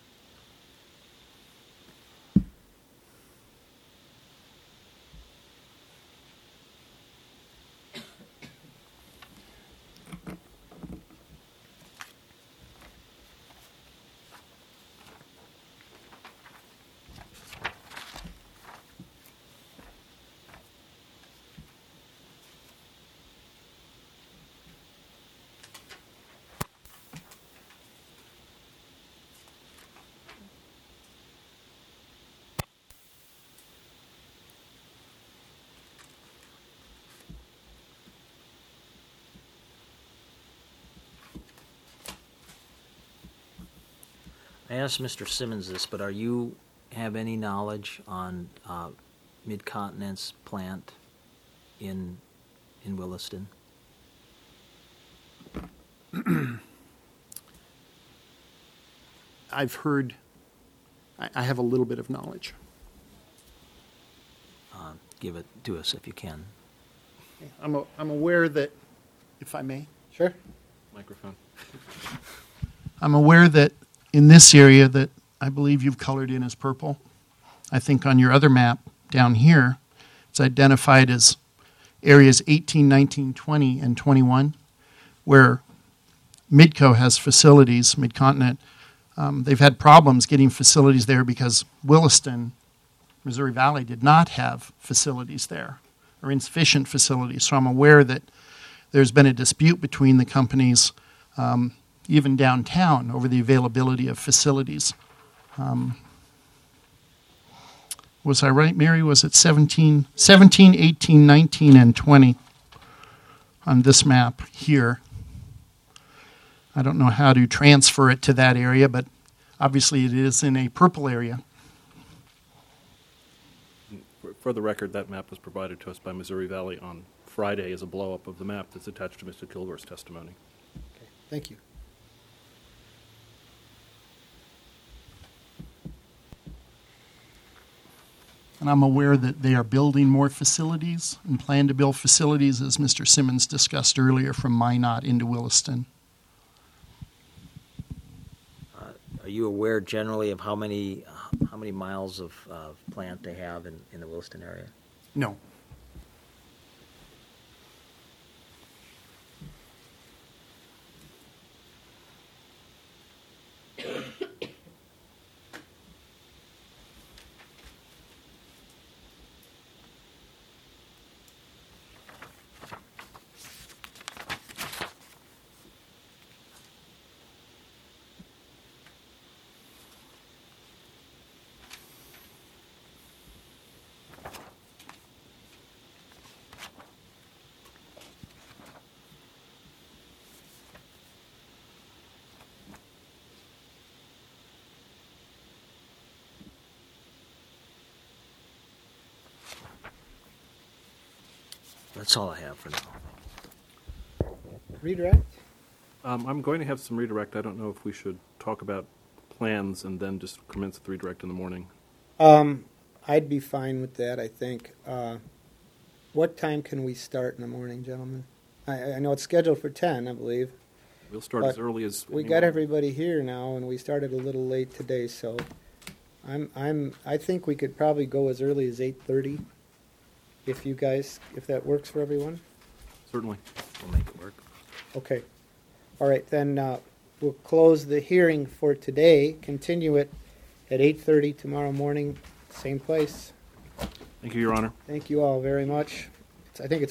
I asked Mr. Simmons this, but have any knowledge on Mid-Continent's plant in Williston? I've heard, I have a little bit of knowledge. Give it to us if you can. I'm aware that, if I may. Sure. Microphone. I'm aware that in this area that I believe you've colored in as purple, I think on your other map down here, it's identified as areas 18, 19, 20, and 21, where Midco has facilities, Mid-Continent. They've had problems getting facilities there because Williston, Missouri Valley, did not have facilities there, or insufficient facilities. So I'm aware that there's been a dispute between the companies, even downtown, over the availability of facilities. Was I right, Mary? Was it 17, 18, 19, and 20 on this map here? I don't know how to transfer it to that area, but obviously it is in a purple area. For the record, that map was provided to us by Missouri Valley on Friday as a blow-up of the map that's attached to Mr. Kilgore's testimony. Okay, thank you. And I'm aware that they are building more facilities and plan to build facilities, as Mr. Simmons discussed earlier, from Minot into Williston. Are you aware generally of how many miles of plant they have in the Williston area? No. That's all I have for now. Redirect? I'm going to have some redirect. I don't know if we should talk about plans and then just commence the redirect in the morning. I'd be fine with that, I think. What time can we start in the morning, gentlemen? I know it's scheduled for 10, I believe. We'll start as But early as We anyone. got everybody here now, and we started a little late today, so I think we could probably go as early as 8:30, if that works for everyone. Certainly. We'll make it work. Okay. All right, then we'll close the hearing for today, continue it at 8:30 tomorrow morning, same place. Thank you, Your Honor. Thank you all very much. I think it's